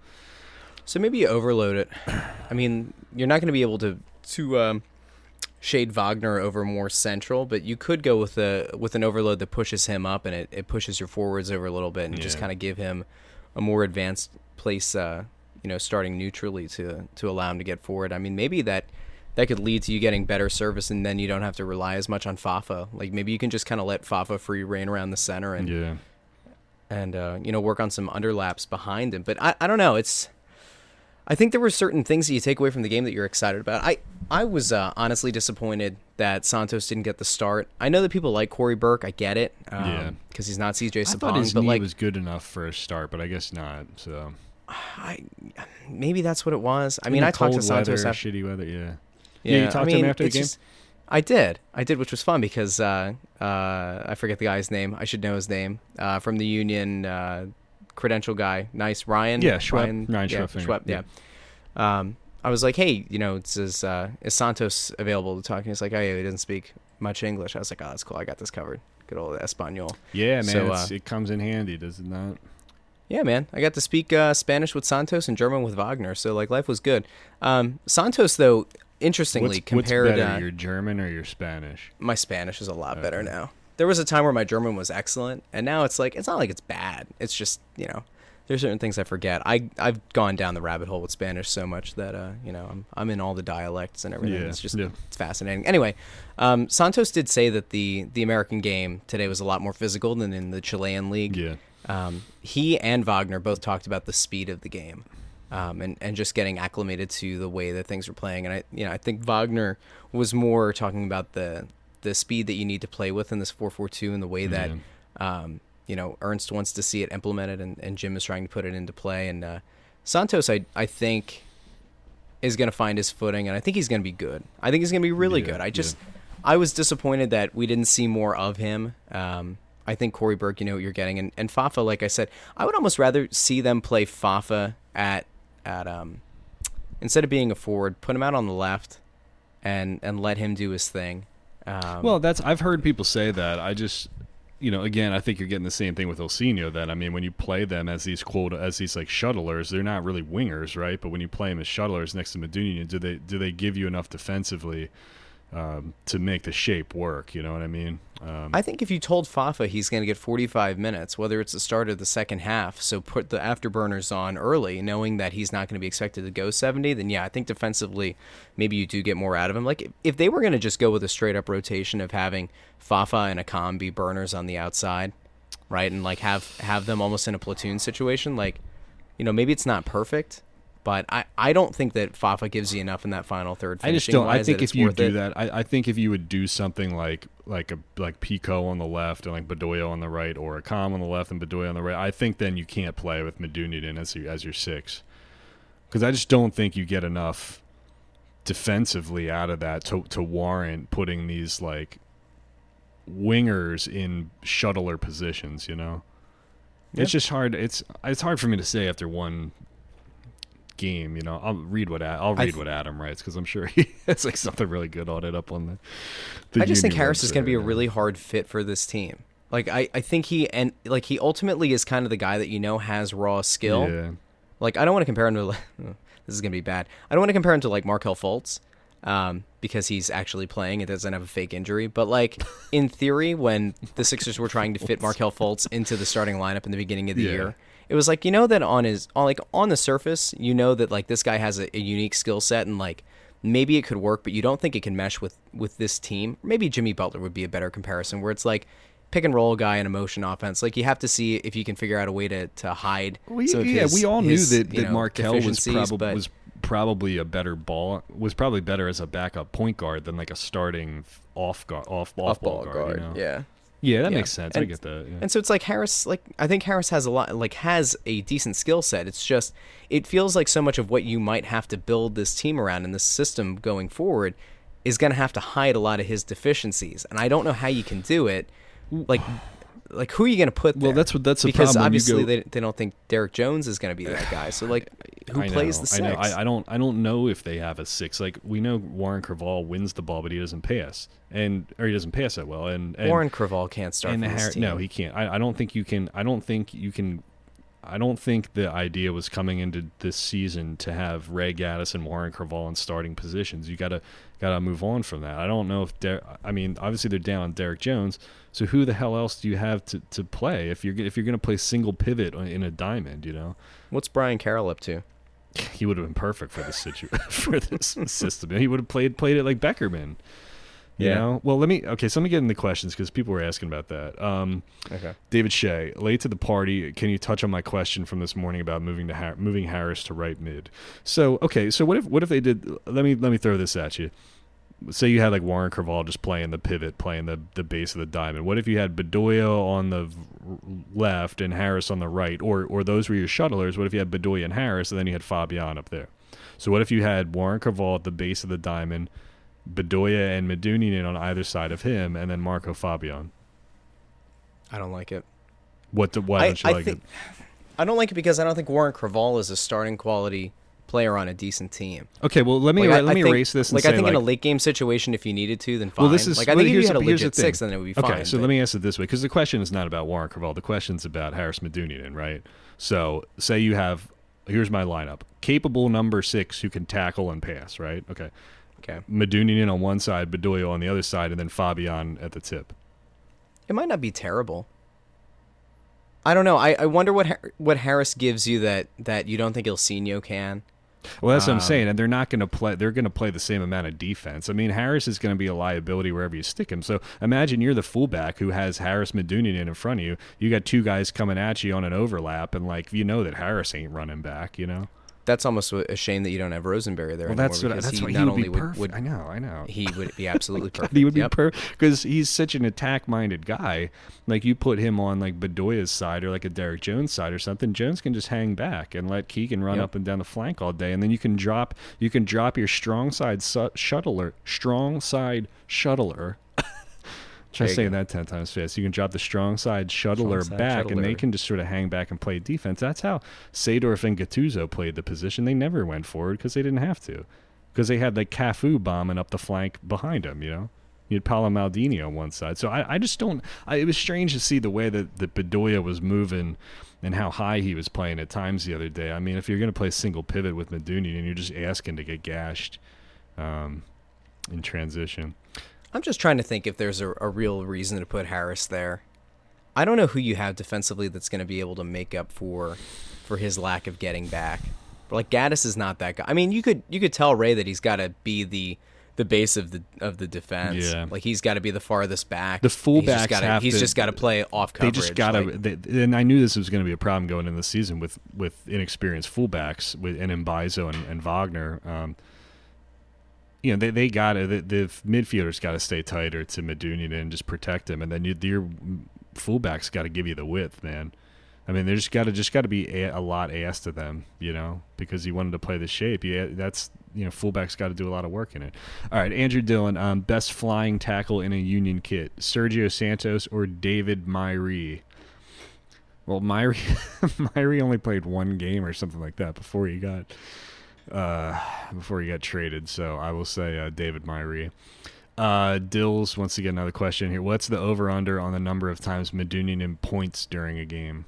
so maybe you overload it. I mean, you're not going to be able to to. Um, shade Wagner over more central, but you could go with a with an overload that pushes him up and it, it pushes your forwards over a little bit and yeah. just kind of give him a more advanced place, uh, you know, starting neutrally to to allow him to get forward. I mean, maybe that that could lead to you getting better service, and then you don't have to rely as much on Fafa. Like, maybe you can just kind of let Fafa free reign around the center and yeah. and uh, you know, work on some underlaps behind him. But I I don't know. It's I think there were certain things that you take away from the game that you're excited about. I, I was uh, honestly disappointed that Santos didn't get the start. I know that people like Corey Burke. I get it. Um, yeah. Because he's not C J Sapong. I thought his but knee like, was good enough for a start, but I guess not. So I, maybe that's what it was. I mean, I talked to Santos after shitty weather. Yeah. Yeah. yeah you talked I mean, to him after the game? Just, I did. I did, which was fun because uh, uh, I forget the guy's name. I should know his name. Uh, from the Union uh, credential guy. Nice. Ryan. Yeah, Schweb. Ryan, Ryan yeah, Schweb. Schweb, yeah. yeah. Um, I was like, hey, you know, is, uh, is Santos available to talk? And he's like, oh, yeah, he doesn't speak much English. I was like, oh, that's cool. I got this covered. Good old Espanol. Yeah, man. So, uh, it comes in handy, does it not? Yeah, man. I got to speak uh, Spanish with Santos and German with Wagner. So, like, life was good. Um, Santos, though, interestingly, what's, compared what's better, uh, your German or your Spanish? My Spanish is a lot okay. better now. There was a time where my German was excellent, and now it's like, it's not like it's bad. It's just, you know, there's certain things I forget. I I've gone down the rabbit hole with Spanish so much that uh you know I'm I'm in all the dialects and everything. Yeah, it's just yeah. it's fascinating. Anyway, um, Santos did say that the the American game today was a lot more physical than in the Chilean league. Yeah. Um, he and Wagner both talked about the speed of the game, um, and and just getting acclimated to the way that things were playing. And I you know I think Wagner was more talking about the the speed that you need to play with in this four four two and the way that. Yeah. Um, You know, Ernst wants to see it implemented, and, and Jim is trying to put it into play. And uh, Santos, I I think, is going to find his footing, and I think he's going to be good. I think he's going to be really yeah, good. I just, yeah. I was disappointed that we didn't see more of him. Um, I think Corey Burke, you know what you're getting, and and Fafa, like I said, I would almost rather see them play Fafa at at um instead of being a forward, put him out on the left, and and let him do his thing. Um, well, that's I've heard people say that. I just. You know, again, I think you're getting the same thing with Ilsinho. That I mean, when you play them as these quote as these like shuttlers, they're not really wingers, right? But when you play them as shuttlers next to Medunjanin, do they do they give you enough defensively um, to make the shape work? You know what I mean? Um, I think if you told Fafa he's going to get forty-five minutes, whether it's the start of the second half, so put the afterburners on early, knowing that he's not going to be expected to go seventy, then yeah, I think defensively maybe you do get more out of him. Like if, if they were going to just go with a straight up rotation of having Fafa and Akam be burners on the outside, right, and like have have them almost in a platoon situation, like you know, maybe it's not perfect, but I, I don't think that Fafa gives you enough in that final third. I just don't. I think that if you do it. that, I, I think if you would do something like like a like Pico on the left and like Bedoya on the right, or Akam on the left and Bedoya on the right, I think then you can't play with Medunjanin as your as your six, because I just don't think you get enough defensively out of that to to warrant putting these like wingers in shuttler positions. You know, yep. It's just hard. It's it's hard for me to say after one game. You know, I'll read what I'll read th- what Adam writes, because I'm sure he has like something really good on it up on the. the I just think Harris website. is going to be a really hard fit for this team. Like I, I think he and like he ultimately is kind of the guy that you know has raw skill. Yeah. Like I don't want to compare him to. Like, this is going to be bad. I don't want to compare him to like Markelle Fultz, um, because he's actually playing and doesn't have a fake injury. But like in theory, when the Sixers were trying to fit Markelle Fultz into the starting lineup in the beginning of the Yeah. year. It was like, you know, that on his on like on the surface, you know that like this guy has a, a unique skill set and like maybe it could work, but you don't think it can mesh with with this team. Maybe Jimmy Butler would be a better comparison, where it's like pick and roll guy in a motion offense. Like you have to see if you can figure out a way to to hide. We, some of yeah, his, we all his, knew that, you that know, Markelle was deficiencies, probably but was probably a better ball was probably better as a backup point guard than like a starting off guard off off ball guard. guard. You know? Yeah. Yeah, that Yeah. makes sense. And, I get that. Yeah. And so it's like Harris, like I think Harris has a lot, like has a decent skill set. It's just, it feels like so much of what you might have to build this team around and this system going forward is going to have to hide a lot of his deficiencies. And I don't know how you can do it. Like, like who are you going to put there? Well, that's what that's the because problem. obviously go, they they don't think Derek Jones is going to be that guy. So like, who I know, plays the six? I know. I, I don't. I don't know if they have a six. Like we know Warren Creavalle wins the ball, but he doesn't pass, and or he doesn't pass that well. And, and Warren Creavalle can't start and for this Har- team. No, he can't. I, I don't think you can. I don't think you can. I don't think the idea was coming into this season to have Ray Gaddis and Warren Creavalle in starting positions. You gotta gotta move on from that. I don't know if Der- I mean, obviously they're down Derek Jones. So who the hell else do you have to, to play if you're if you're gonna play single pivot in a diamond? You know, What's Brian Carroll up to? he would have been perfect for this situ- for this system. He would have played played it like Beckerman. You Yeah. know? Well, let me okay. So let me get into questions because people were asking about that. Um, Okay. David Shea, late to the party. Can you touch on my question from this morning about moving to Har- moving Harris to right mid? So okay. So what if what if they did? Let me let me throw this at you. Say you had like Warren Creavalle just playing the pivot, playing the, the base of the diamond. What if you had Bedoya on the left and Harris on the right, or or those were your shuttlers? What if you had Bedoya and Harris, and then you had Fabian up there? So what if you had Warren Creavalle at the base of the diamond, Bedoya and Medunjanin on either side of him, and then Marco Fabian? I don't like it. What? Do, why I, don't you I like think, it? I don't like it because I don't think Warren Creavalle is a starting quality player on a decent team. Okay, well let me Like, I- let I me think- erase this. And Like say, I think in a like, late game situation, if you needed to, then fine. Well, this is like I well, think if you here's had a the- here's the legit thing. six, then it would be okay, fine. Okay, so but- let me ask it this way, because the question is not about Warren Creavalle. The question's about Harris Medunjanin, right? So say you have, here's my lineup: capable number six who can tackle and pass, right? Okay, Okay. Medunjanin on one side, Bedoya on the other side, and then Fabian at the tip. It might not be terrible. I don't know. I, I wonder what Har- what Harris gives you that, that you don't think Ilsinho can. Well, that's what I'm Um, saying, and they're not going to play. They're going to play the same amount of defense. I mean, Harris is going to be a liability wherever you stick him. So imagine you're the fullback who has Harris Medunjanin in front of you. You got two guys coming at you on an overlap, and like you know that Harris ain't running back. You know. That's almost a shame that you don't have Rosenberry there Well, anymore. that's what. because That's he what he not would only be would, perfect. would I know. I know. he would be absolutely perfect. He would be Yep. perfect because he's such an attack-minded guy. Like you put him on like Bedoya's side or like a Derek Jones side or something, Jones can just hang back and let Keegan run Yep. up and down the flank all day, and then you can drop you can drop your strong side su- shuttler, strong side shuttler. Try There you saying go. that ten times fast. You can drop the strong side shuttler Strong side back, and they shuttler. can just sort of hang back and play defense. That's how Seedorf and Gattuso played the position. They never went forward because they didn't have to, because they had like Cafu bombing up the flank behind him. You know, you had Paolo Maldini on one side. So I, I just don't. I, it was strange to see the way that that Bedoya was moving and how high he was playing at times the other day. I mean, if you're going to play single pivot with Medunjanin and you're just asking to get gashed um, in transition. I'm just trying to think if there's a, a real reason to put Harris there. I don't know who you have defensively that's going to be able to make up for for his lack of getting back. But like Gaddis is not that guy. I mean, you could you could tell Ray that he's got to be the the base of the of the defense. Yeah. Like he's got to be the farthest back. The he's fullbacks just gotta, have He's to, just got to play off They coverage. just got to, like, and I knew this was going to be a problem going into the season with, with inexperienced fullbacks with and Mbaizo and, and Wagner. Um, you know, they they got to the, the midfielders got to stay tighter to Medunjanin and just protect him, and then you, your fullbacks got to give you the width, man. I mean, there's got to just got to be a, a lot asked of them, you know, because you wanted to play the shape. Yeah, that's you know, fullbacks got to do a lot of work in it. All right, Andrew Dillon, um, best flying tackle in a Union kit: Sergio Santos or David Myrie? Well, Myrie, Myrie only played one game or something like that before he got uh, before he got traded. So I will say uh, David Myrie. Uh, Dills wants to get another question here. What's the over/under on the number of times Medunjanin points during a game?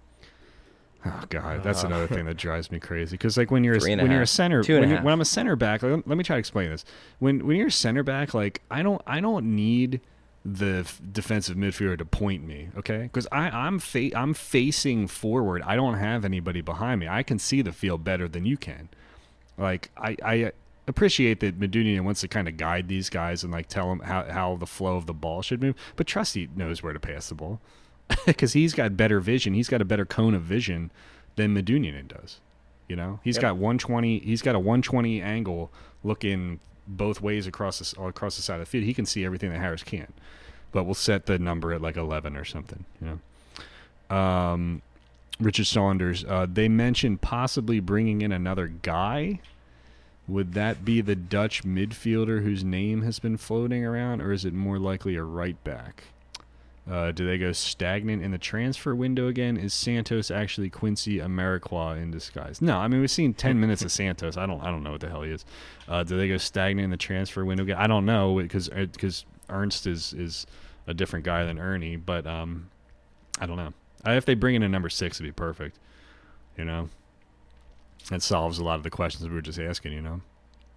Oh God, that's uh, another thing that drives me crazy. Because like when you're a, when half, you're a center, when, when, you're, when I'm a center back, like, let me try to explain this. When when you're a center back, like I don't I don't need the f- defensive midfielder to point me, okay? Because I I'm fa- I'm facing forward. I don't have anybody behind me. I can see the field better than you can. Like I I appreciate that Medunjanin wants to kind of guide these guys and like tell them how how the flow of the ball should move. But Trusty knows where to pass the ball. Because he's got better vision. He's got a better cone of vision than Medunjanin does. You know, he's yep. got one twenty. He's got a one twenty angle looking both ways across the across the side of the field. He can see everything that Harris can't. But we'll set the number at like eleven or something. You know, um, Richard Saunders. Uh, they mentioned possibly bringing in another guy. Would that be the Dutch midfielder whose name has been floating around, or is it more likely a right back? Uh, do they go stagnant in the transfer window again? Is Santos actually Quincy Amarikwa in disguise? No, I mean we've seen ten minutes of Santos. I don't, I don't know what the hell he is. Uh, do they go stagnant in the transfer window again? I don't know because because Ernst is is a different guy than Ernie, but um, I don't know. Uh, if they bring in a number six, it'd be perfect. You know, that solves a lot of the questions we were just asking. You know.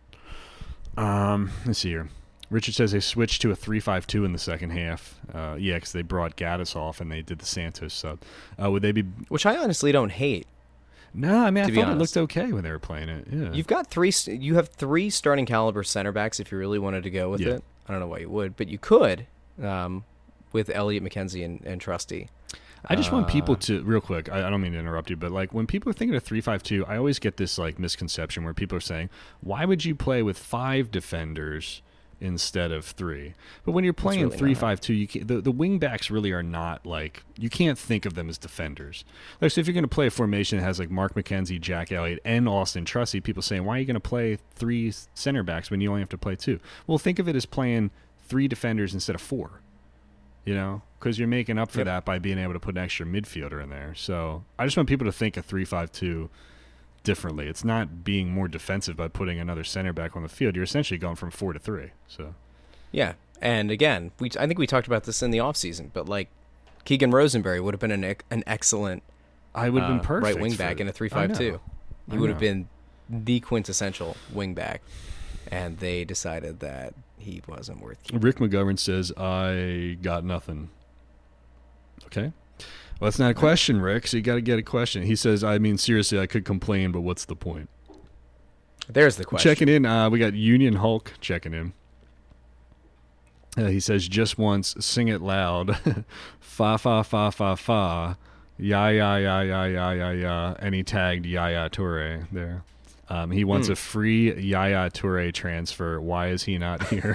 Um, let's see here. Richard says they switched to a three five two in the second half. Uh, yeah, because they brought Gaddis off and they did the Santos sub. Uh, would they be? Which I honestly don't hate. No, I mean I thought it looked okay when they were playing it. Yeah, you've got three. You have three starting caliber center backs if you really wanted to go with yeah. it. I don't know why you would, but you could um, with Elliot McKenzie and, and Trusty. I just uh, want people to real quick. I, I don't mean to interrupt you, but like when people are thinking of three five two, I always get this like misconception where people are saying, "Why would you play with five defenders instead of three?" But when you're playing really three five two, you can't, the the wing backs really are not like, you can't think of them as defenders. Like, so if you're going to play a formation that has like Mark McKenzie, Jack Elliott, and Austin Trusty, people saying, why are you going to play three center backs when you only have to play two? Well, think of it as playing three defenders instead of four. You know, because you're making up for yep. that by being able to put an extra midfielder in there. So I just want people to think of three five two differently. It's not being more defensive by putting another center back on the field. You're essentially going from four to three. So, yeah, and again, we I think we talked about this in the offseason, but like Keegan Rosenberry would have been an an excellent I would have uh, been perfect right wing back for, in a three five two. He would know. have been the quintessential wing back, and they decided that he wasn't worth keeping. Rick McGovern says, I got nothing. Okay. Well, that's not a question, Rick, so you got to get a question. He says, I mean, seriously, I could complain, but what's the point? There's the question. Checking in, uh, we got Union Hulk checking in. Uh, he says, just once, sing it loud. Fa, fa, fa, fa, fa. Ya, ya, ya, ya, ya, ya, ya. And he tagged Yaya Toure there. Um, he wants mm. a free Yaya Toure transfer. Why is he not here?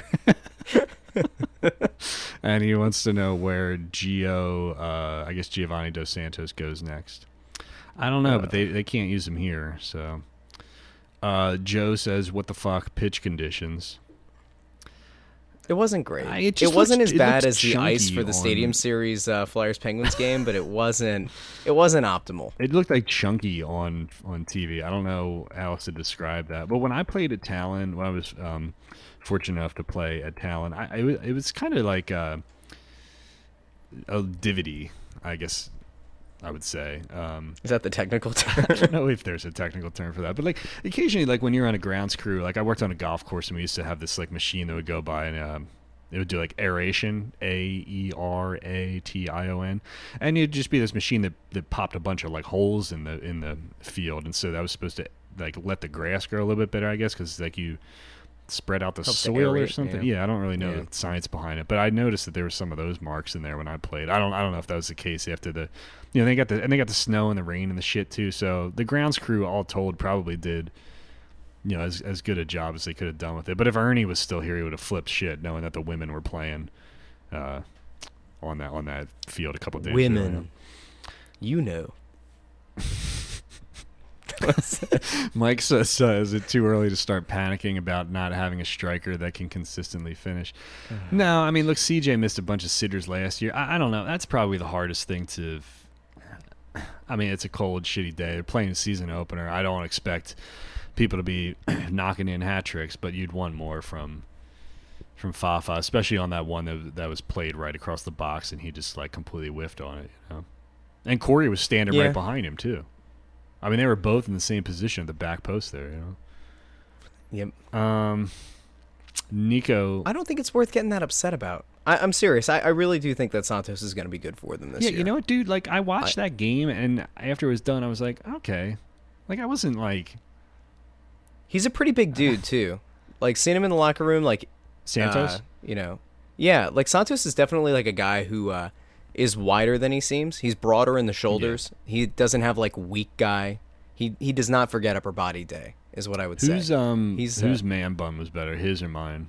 And he wants to know where Gio, uh, I guess Giovanni Dos Santos goes next. I don't know, uh, but they, they can't use him here. So, uh, Joe says, "What the fuck? Pitch conditions." It wasn't great. Uh, it, it wasn't looks, as bad as the chunky ice for the on... Stadium Series uh, Flyers Penguins game, but it wasn't. It wasn't optimal. It looked like chunky on on T V. I don't know how else to describe that. But when I played at Talon, when I was um, fortunate enough to play at Talon, I, I it was kind of like a, a divity, I guess I would say. Um, Is that the technical term? I don't know if there's a technical term for that, but like occasionally, like when you're on a grounds crew, like I worked on a golf course and we used to have this like machine that would go by and um, it would do like aeration, A E R A T I O N, and it'd just be this machine that, that popped a bunch of like holes in the in the field, and so that was supposed to like let the grass grow a little bit better, I guess, because like you spread out the Helps to soil or aerate, something. yeah. Yeah, I don't really know Yeah. the science behind it, but I noticed that there were some of those marks in there when I played. I don't I don't know if that was the case after the, you know, they got the and they got the snow and the rain and the shit too. So the grounds crew, all told, probably did, you know, as as good a job as they could have done with it. But if Ernie was still here, he would have flipped shit, knowing that the women were playing uh, on that on that field a couple days Women. earlier. You know. Mike says, uh, is it too early to start panicking about not having a striker that can consistently finish? No, I mean, look, C J missed a bunch of sitters last year. I, I don't know. That's probably the hardest thing to... I mean, it's a cold, shitty day. They're playing a season opener. I don't expect people to be knocking in hat tricks, but you'd want more from from Fafa, especially on that one that, that was played right across the box, and he just, like, completely whiffed on it, you know? And Corey was standing Yeah. right behind him, too. I mean, they were both in the same position at the back post there, you Yep. know. Um, Nico. I don't think it's worth getting that upset about. I, I'm serious. I, I really do think that Santos is going to be good for them this Yeah, year. you know what, dude? Like, I watched that game, and after it was done, I was like, okay. Like, I wasn't like He's a pretty big dude too. Like seeing him in the locker room, like Santos. uh, you know, yeah. Like Santos is definitely like a guy who uh, is wider than he seems. He's broader in the shoulders. He doesn't have like weak guy. He he does not forget upper body day, is what I would who's say. um He's, whose uh, man bun was better, his or mine?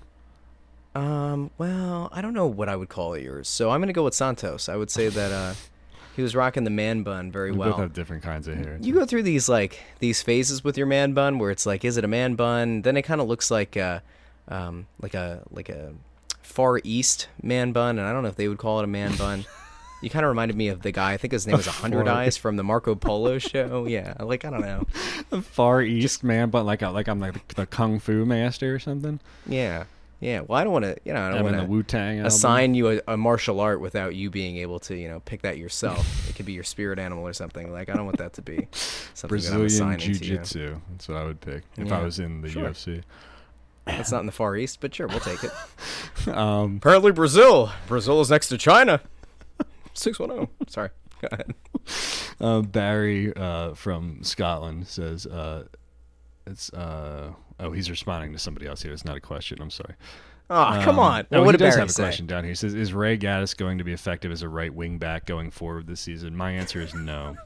Um, well, I don't know what I would call yours, so I'm gonna go with Santos. I would say that uh, he was rocking the man bun very We well. both have different kinds of hair. You go through these like these phases with your man bun where it's like, is it a man bun? Then it kind of looks like a, um, like a like a Far East man bun, and I don't know if they would call it a man bun. You kind of reminded me of the guy. I think his name was a Hundred Far- Eyes from the Marco Polo show. Yeah, like I don't know. The Far East man bun, like a, like I'm like the Kung Fu master or something. Yeah, yeah. Well, I don't want to. You know, I don't Having the want Wu Tang to assign you a, a martial art without you being able to, you know, pick that yourself. It could be your spirit animal or something. Like I don't want that to be something that I'm Brazilian assigning Jiu to you. Jitsu. That's what I would pick if Yeah, I was in the sure. U F C. That's not in the Far East, but sure, we'll take it. Um, Apparently Brazil. Brazil is next to China. six one oh. Sorry. Go ahead. uh, Barry uh, from Scotland says, uh, "It's uh, oh, he's responding to somebody else here. It's not a question. I'm sorry." Oh, come Um, on. Oh, what he did does Barry have a say? question down here. He says, "Is Ray Gaddis going to be effective as a right wing back going forward this season?" My answer is no.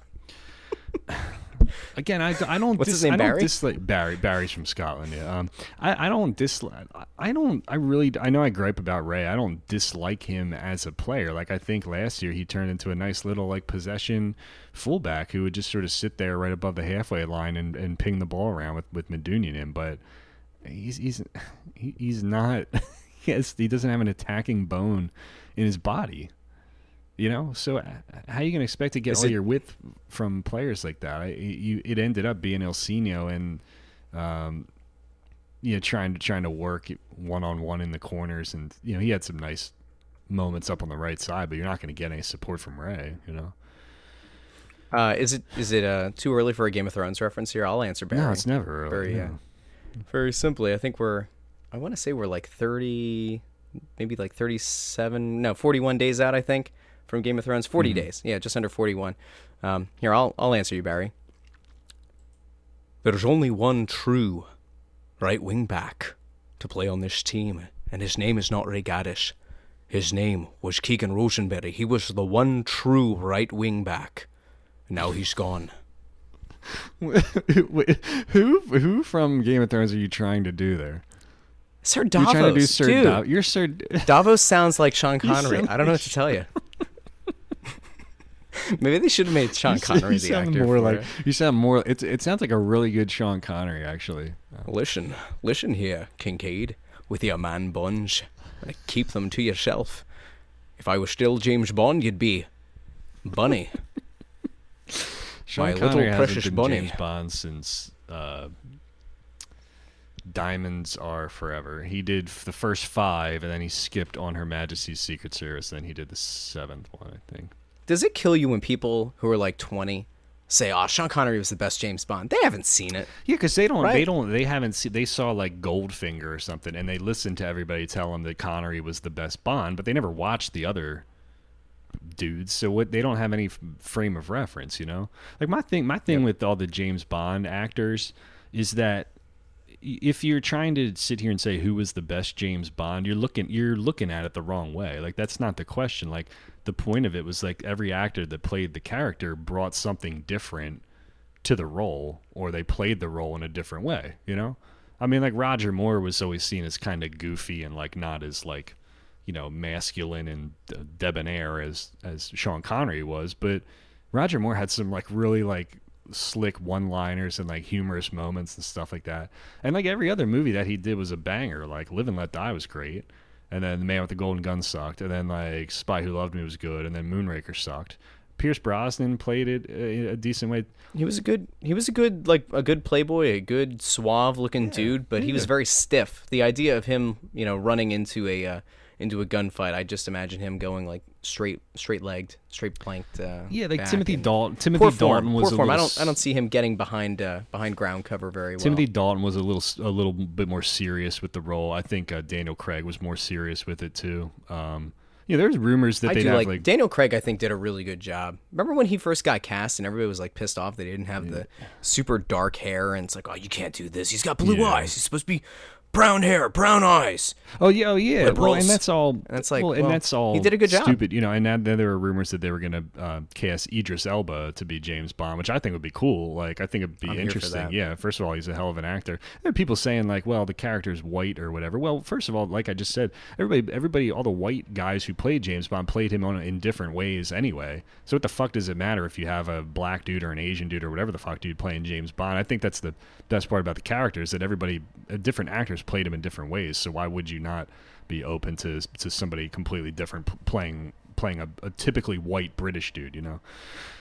Again, I, I don't. What's dis- his name, I don't Barry? dislike Barry. Barry's from Scotland. Yeah. Um. I, I don't dislike. I don't. I really. I know I gripe about Ray. I don't dislike him as a player. Like I think last year he turned into a nice little like possession fullback who would just sort of sit there right above the halfway line and, and ping the ball around with with Medunian in. But he's he's he, he's not. he has, he doesn't have an attacking bone in his body. You know, so uh, how are you going to expect to get Is all it- your width from players like that? I, you, it ended up being Elsinio and, um, you know, trying to trying to work one on one in the corners, and you know he had some nice moments up on the right side, but you're not going to get any support from Ray. You know, Uh, is it is it uh, too early for a Game of Thrones reference here? I'll answer Barry. no, it's never early. Very, no. uh, Very simply, I think we're, I want to say we're like thirty, maybe like thirty-seven, no, forty-one days out, I think, from Game of Thrones. forty Mm-hmm. days. Yeah, just under forty-one. Um, here, I'll, I'll answer you, Barry. There's only one true right wing back to play on this team, and his name is not Ray Gaddis. His name was Keegan Rosenberry. He was the one true right wing back. Now he's gone. Wait, who who from Game of Thrones are you trying to do there? Sir You're Davos, trying to do Sir dude. Dav- You're Sir. Davos sounds like Sean Connery. sound I don't know what to tell you. Maybe they should have made Sean you Connery the sound actor. more for like it. you sound more. It it sounds like a really good Sean Connery, actually. Listen, listen here, Kincaid, with your man buns. And keep them to yourself. If I was still James Bond, you'd be Bunny. Sean My little Connery hasn't precious been bunny. James Bond since uh, Diamonds Are Forever. He did f- the first five, and then he skipped On Her Majesty's Secret Service. Then he did the seventh one, I think. Does it kill you when people who are like twenty say, "Oh, Sean Connery was the best James Bond"? They haven't seen it. Yeah, because they don't, they Right. don't, they haven't seen. They saw like Goldfinger or something, and they listened to everybody tell them that Connery was the best Bond, but they never watched the other dudes. So what? They don't have any f- frame of reference, you know. Like my thing, my thing with all the James Bond actors is that if you're trying to sit here and say who was the best James Bond, you're looking you're looking at it the wrong way. Like, that's not the question. Like, the point of it was like every actor that played the character brought something different to the role, or they played the role in a different way, you know? I mean, like, Roger Moore was always seen as kind of goofy and like not as like, you know, masculine and uh, debonair as as Sean Connery was, but Roger Moore had some like really like slick one-liners and like humorous moments and stuff like that. And like every other movie that he did was a banger. Like Live and Let Die was great, and then The Man with the Golden Gun sucked, and then like Spy Who Loved Me was good, and then Moonraker sucked. Pierce Brosnan played it a, a decent way. He was a good he was a good like a good playboy, a good suave looking yeah, dude, but yeah. he was very stiff. The idea of him, you know, running into a uh, into a gunfight, I just imagine him going like straight straight legged, straight planked. Uh, yeah, like back Timothy and Dalton. Timothy poor Dalton form, was poor a form. little. I don't I don't see him getting behind uh, behind ground cover very well. Timothy Dalton was a little a little bit more serious with the role. I think uh, Daniel Craig was more serious with it too. Um, yeah, there's rumors that I they'd do have like, like Daniel Craig. I think did a really good job. Remember when he first got cast and everybody was like pissed off they didn't have yeah. the super dark hair, and it's like, oh, you can't do this. He's got blue yeah. eyes. He's supposed to be brown hair, brown eyes. Oh yeah, oh yeah. Liberals. Well, and that's all. And that's like, well, and well, that's all. he did a good job. Stupid, you know. And then there were rumors that they were going to uh, cast Idris Elba to be James Bond, which I think would be cool. Like, I think it'd be I'm here for interesting. that. Yeah. First of all, he's a hell of an actor. There are people saying like, well, the character's white or whatever. Well, first of all, like I just said, everybody, everybody, all the white guys who played James Bond played him on in different ways anyway. So what the fuck does it matter if you have a black dude or an Asian dude or whatever the fuck dude playing James Bond? I think that's the best part about the character is that everybody, uh, different actors played him in different ways. So why would you not be open to to somebody completely different p- playing playing a, a typically white British dude, you know?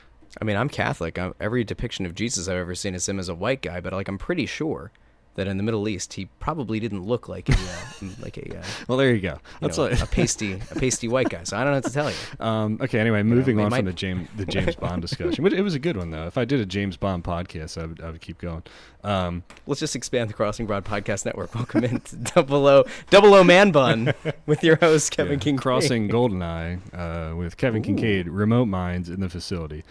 I mean, I'm Catholic. I'm, every depiction of Jesus I've ever seen is him as a white guy, but like I'm pretty sure that in the Middle East he probably didn't look like a uh, like a uh, well, there you go. You That's know, like... a pasty a pasty white guy. So I don't know what to tell you. Um, okay. Anyway, moving you know, on might... from the James the James Bond discussion, but it was a good one though. If I did a James Bond podcast, I would I would keep going. Um, Let's just expand the Crossing Broad Podcast Network. Welcome into Double O Double O Man Bun with your host Kevin yeah, Kincaid. Crossing Goldeneye uh, with Kevin Ooh. Kincaid. Remote minds in the facility.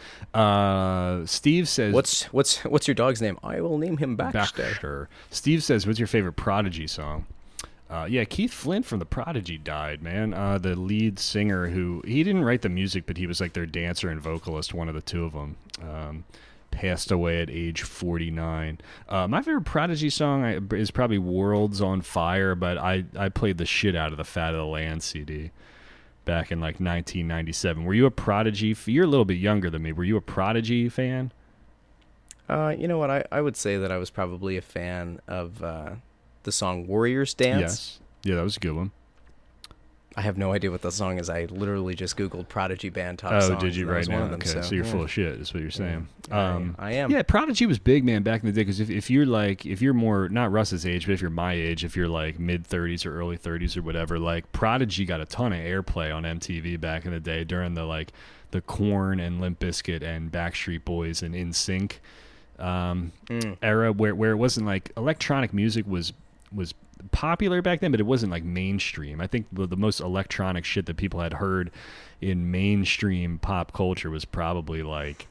Uh, Steve says, "What's what's what's your dog's name? I will name him Baxter." Baxter. Steve says, "What's your favorite Prodigy song?" Uh, yeah, Keith Flint from the Prodigy died, man. Uh, the lead singer who he didn't write the music, but he was like their dancer and vocalist, one of the two of them. Um, passed away at age forty-nine. Uh, my favorite Prodigy song is probably Worlds on Fire, but I, I played the shit out of the Fat of the Land C D back in like nineteen ninety-seven. Were you a Prodigy? F- You're a little bit younger than me. Were you a Prodigy fan? Uh, you know what? I, I would say that I was probably a fan of uh, the song Warriors Dance. Yes. Yeah, that was a good one. I have no idea what the song is. I literally just Googled Prodigy band top oh, songs. Oh, did you right now? Them, okay, so, so you're yeah. full of shit. Is what you're saying. Yeah, um, I, I am. Yeah, Prodigy was big, man, back in the day. Because if, if you're like, if you're more not Russ's age, but if you're my age, if you're like mid thirties or early thirties or whatever, like Prodigy got a ton of airplay on M T V back in the day during the like the Korn and Limp Bizkit and Backstreet Boys and In Sync um, mm. era, where where it wasn't like electronic music was was. popular back then, but it wasn't like mainstream. I think the, the most electronic shit that people had heard in mainstream pop culture was probably like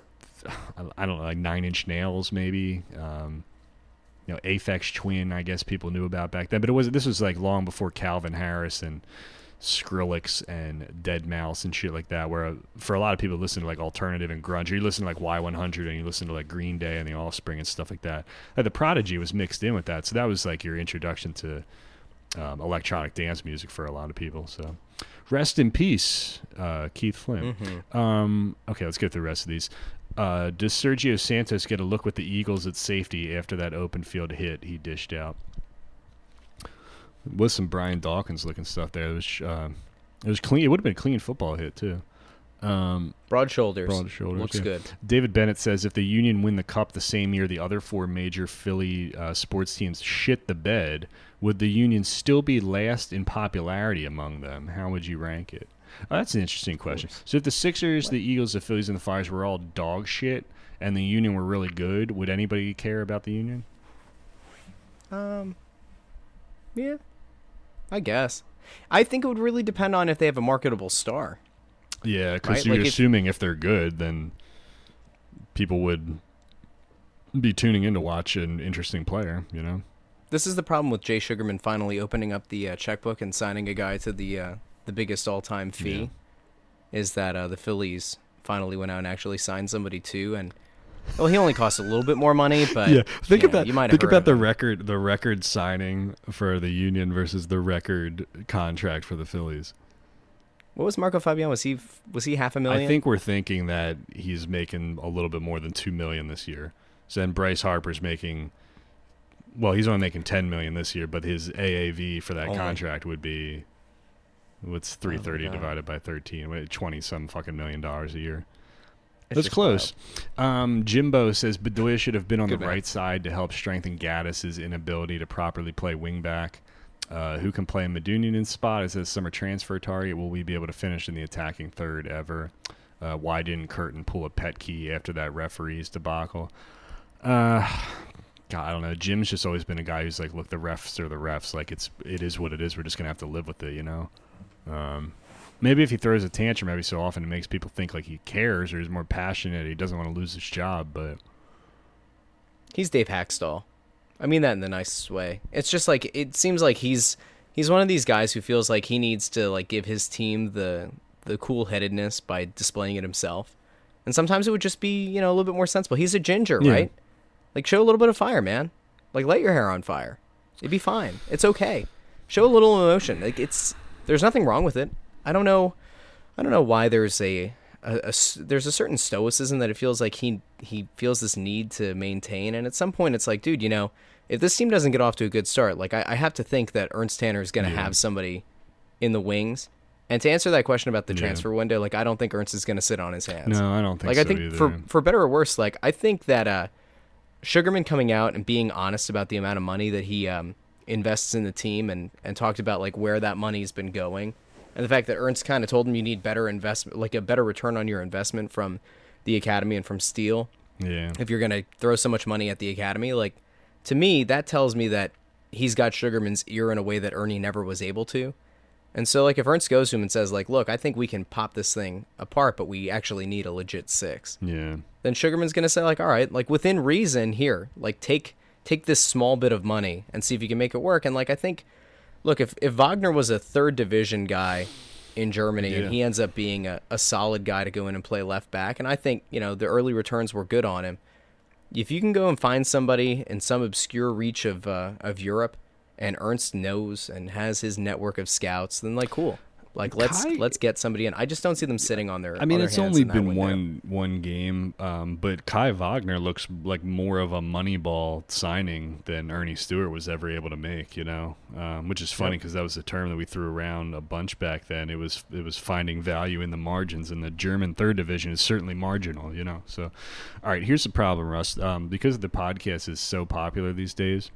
I don't know, like Nine Inch Nails, maybe. Um, you know, Aphex Twin, I guess people knew about back then, but it was this was like long before Calvin Harris and Skrillex and deadmau five and shit like that, where for a lot of people listen to like alternative and grunge, or you listen to like Y one hundred and you listen to like Green Day and the Offspring and stuff like that. Like the Prodigy was mixed in with that, so that was like your introduction to um, electronic dance music for a lot of people. So rest in peace, uh, Keith Flint. Mm-hmm. Um, okay, let's get through the rest of these. Uh, does Sergio Santos get a look with the Eagles at safety after that open field hit he dished out? Was some Brian Dawkins looking stuff there. It was uh, it was clean. It would have been a clean football hit too. Um, broad shoulders. Broad shoulders. Looks yeah. good. David Bennett says if the Union win the Cup the same year the other four major Philly uh, sports teams shit the bed, would the Union still be last in popularity among them? How would you rank it? Oh, that's an interesting question. So if the Sixers, what? the Eagles, the Phillies, and the Flyers were all dog shit, and the Union were really good, would anybody care about the Union? Um. Yeah. I guess. I think it would really depend on if they have a marketable star. Yeah, because right? you're like assuming if, if they're good, then people would be tuning in to watch an interesting player, you know? this is the problem with Jay Sugarman finally opening up the uh, checkbook and signing a guy to the uh, the biggest all-time fee, yeah. is that uh, the Phillies finally went out and actually signed somebody too, and well, he only costs a little bit more money, but yeah, think you about know, you might think have about the him. record the record signing for the Union versus the record contract for the Phillies. What was Marco Fabian? Was he was he half a million? I think we're thinking that he's making a little bit more than two million this year. So then Bryce Harper's making, well, he's only making ten million this year, but his A A V for that only. contract would be, what's three thirty oh divided by thirteen? twenty some fucking million dollars a year. It's That's just close. Um, Jimbo says Bedoya should have been on Good the man. right side to help strengthen Gaddis's inability to properly play wingback. Uh, who can play in Medunjanin's spot as a summer transfer target? Will we be able to finish in the attacking third ever? Uh, why didn't Curtin pull a pet key after that referee's debacle? Uh, God, I don't know. Jim's just always been a guy who's like, look, the refs are the refs. Like, it's it is what it is. We're just gonna have to live with it, you know. Um, maybe if he throws a tantrum every so often, it makes people think like he cares or he's more passionate. He doesn't want to lose his job, but He's Dave Hackstall. I mean that in the nicest way. It's just like it seems like he's he's one of these guys who feels like he needs to like give his team the the cool-headedness by displaying it himself. And sometimes it would just be, you know, a little bit more sensible. He's a ginger, Yeah. right? Like show a little bit of fire, man. Like light your hair on fire. It'd be fine. It's okay. Show a little emotion. Like it's there's nothing wrong with it. I don't know I don't know why there's a A, a, there's a certain stoicism that it feels like he he feels this need to maintain, and at some point it's like, dude, you know, if this team doesn't get off to a good start, like I, I have to think that Ernst Tanner is going to Yeah. have somebody in the wings. And to answer that question about the Yeah. transfer window, like I don't think Ernst is going to sit on his hands. no, I don't think like so I think either. for for better or worse, like I think that uh, Sugarman coming out and being honest about the amount of money that he um, invests in the team and and talked about like where that money's been going. And the fact that Ernst kind of told him you need better investment, like a better return on your investment from the academy and from Steele. yeah. If you're going to throw so much money at the academy, like to me, that tells me that he's got Sugarman's ear in a way that Ernie never was able to. And so like if Ernst goes to him and says like, look, I think we can pop this thing apart, but we actually need a legit six. Yeah. Then Sugarman's going to say like, all right, like within reason here, like take, take this small bit of money and see if you can make it work. And like, I think, look, if, if Wagner was a third division guy in Germany Yeah. and he ends up being a, a solid guy to go in and play left back, and I think, you know, the early returns were good on him. If you can go and find somebody in some obscure reach of uh, of Europe and Ernst knows and has his network of scouts, then like cool. Like let's Kai- let's get somebody in. I just don't see them sitting on their I mean, on their it's hands only in that been window. one one game, um, but Kai Wagner looks like more of a Moneyball signing than Ernie Stewart was ever able to make. You know, um, which is funny because that was a term that we threw around a bunch back then. It was it was finding value in the margins, and the German third division is certainly marginal. You know, so all right, here's the problem, Russ. Um, because the podcast is so popular these days.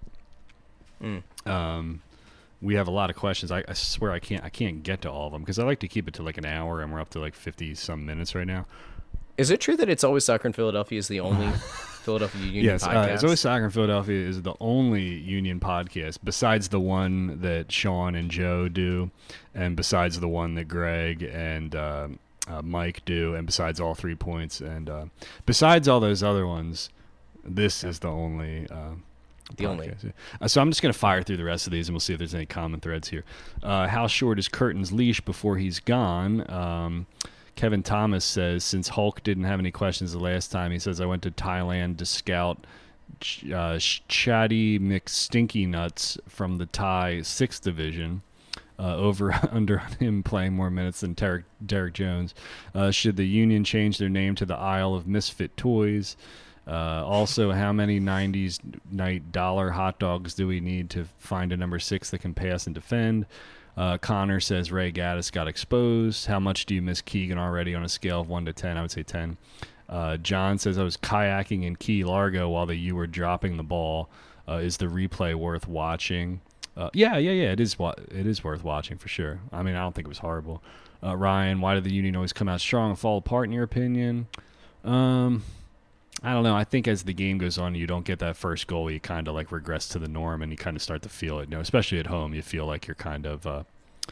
Mm. Um, we have a lot of questions. I, I swear I can't I can't get to all of them because I like to keep it to like an hour, and we're up to like fifty some minutes right now. Is it true that It's Always Soccer in Philadelphia is the only Philadelphia Union Yes, podcast? uh, It's Always Soccer in Philadelphia is the only Union podcast besides the one that Sean and Joe do, and besides the one that Greg and uh, uh, Mike do, and besides all three points, and uh, besides all those other ones, this is the only. Uh, The only. podcast. Uh, so I'm just going to fire through the rest of these, and we'll see if there's any common threads here. Uh, how short is Curtin's leash before he's gone? Um, Kevin Thomas says, since Hulk didn't have any questions the last time, he says, I went to Thailand to scout Ch- uh, Chatty McStinky Nuts from the Thai sixth Division. Uh, over under him playing more minutes than Derek, Derek Jones. Uh, should the Union change their name to the Isle of Misfit Toys? Uh, also, how many nineties night dollar hot dogs do we need to find a number six that can pass and defend? Uh, Connor says Ray Gaddis got exposed. How much do you miss Keegan already on a scale of one to ten? I would say ten. Uh, John says I was kayaking in Key Largo while the U were dropping the ball. Uh, is the replay worth watching? Uh, yeah, yeah, yeah. It is. Wa- it is worth watching for sure. I mean, I don't think it was horrible. Uh, Ryan, why did the Union always come out strong and fall apart in your opinion? Um. I don't know. I think as the game goes on, you don't get that first goal. You kind of like regress to the norm, and you kind of start to feel it. You know, especially at home, you feel like you're kind of uh,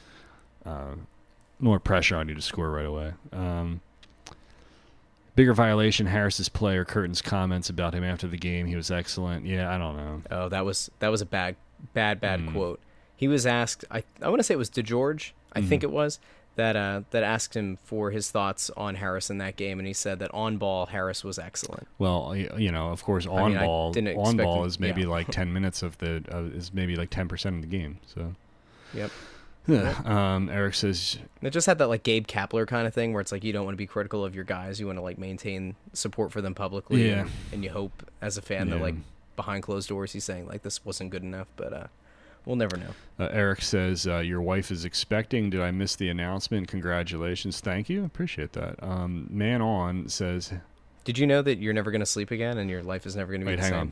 uh, more pressure on you to score right away. Um, bigger violation: Harris's play or Curtin's comments about him after the game. He was excellent. Yeah, I don't know. Oh, that was that was a bad bad, bad mm. quote. He was asked, I I want to say it was DeGeorge, I mm. think it was, that uh, that asked him for his thoughts on Harris in that game, and he said that on ball Harris was excellent. Well, you know, of course, on I mean, ball on ball him, is maybe yeah. like ten minutes of the uh, is maybe like ten percent of the game. So, yep. Yeah. Um, Eric says it just had that like Gabe Kapler kind of thing where it's like you don't want to be critical of your guys, you want to like maintain support for them publicly, yeah. and, and you hope as a fan yeah. that like behind closed doors he's saying like this wasn't good enough, but uh, we'll never know. Uh, Eric says uh, your wife is expecting. Did I miss the announcement? Congratulations, thank you, appreciate that. Um, Man on says, did you know that you're never going to sleep again and your life is never going to be wait, the hang same? On.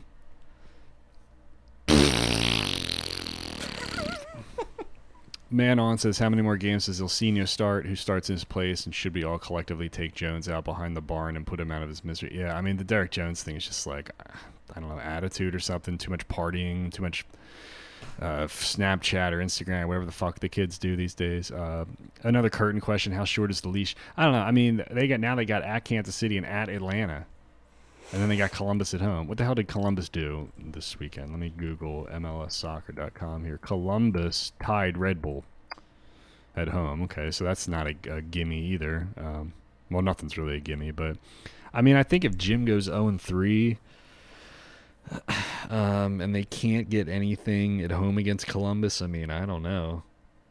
Man on says, how many more games does Ilsinho start? Who starts in his place? And should we all collectively take Jones out behind the barn and put him out of his misery? Yeah, I mean, the Derek Jones thing is just like, I don't know, attitude or something. Too much partying, too much uh, Snapchat or Instagram, whatever the fuck the kids do these days. Uh, another curtain question, how short is the leash? I don't know. I mean, they got now they got at Kansas City and at Atlanta. And then they got Columbus at home. What the hell did Columbus do this weekend? Let me Google M L S soccer dot com here. Columbus tied Red Bull at home. Okay, so that's not a, a gimme either. Um, well, nothing's really a gimme. But, I mean, I think if Jim goes oh and three um, and they can't get anything at home against Columbus, I mean, I don't know.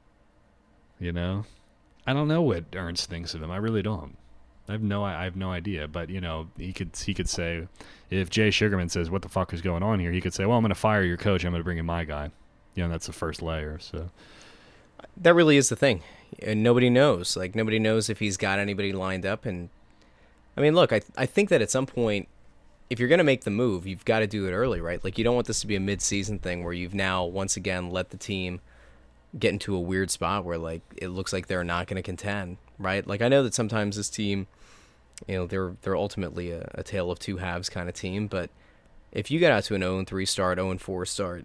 You know? I don't know what Ernst thinks of him. I really don't. I have no, I have no idea, but you know, he could, he could say, if Jay Sugarman says, "What the fuck is going on here?" He could say, "Well, I'm going to fire your coach. I'm going to bring in my guy." You know, that's the first layer. So that really is the thing, and nobody knows. Like nobody knows if he's got anybody lined up. And I mean, look, I I think that at some point, if you're going to make the move, you've got to do it early, right? Like you don't want this to be a mid-season thing where you've now once again let the team get into a weird spot where like it looks like they're not going to contend, right? Like I know that sometimes this team, you know, they're they're ultimately a, a tale of two halves kind of team, but if you get out to an oh and three start, oh and four start,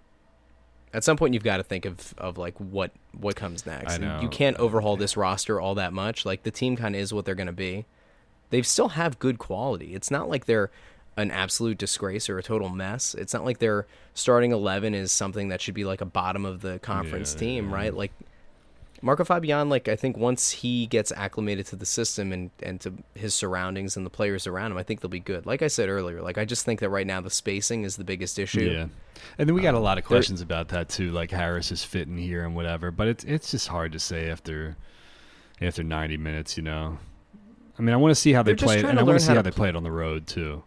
at some point you've got to think of, of like what what comes next. I know. And you can't overhaul this roster all that much. Like the team kind of is what they're going to be. They still have good quality. It's not like they're an absolute disgrace or a total mess. It's not like their starting eleven is something that should be like a bottom of the conference yeah, team, yeah. right? Like Marco Fabian, like I think once he gets acclimated to the system and, and to his surroundings and the players around him, I think they'll be good. Like I said earlier, like I just think that right now the spacing is the biggest issue. Yeah, and then we got um, a lot of questions about that too, like Harris is fitting here and whatever. But it's it's just hard to say after after ninety minutes, you know. I mean, I want to see how they play it, and I want to see how they play it on the road too.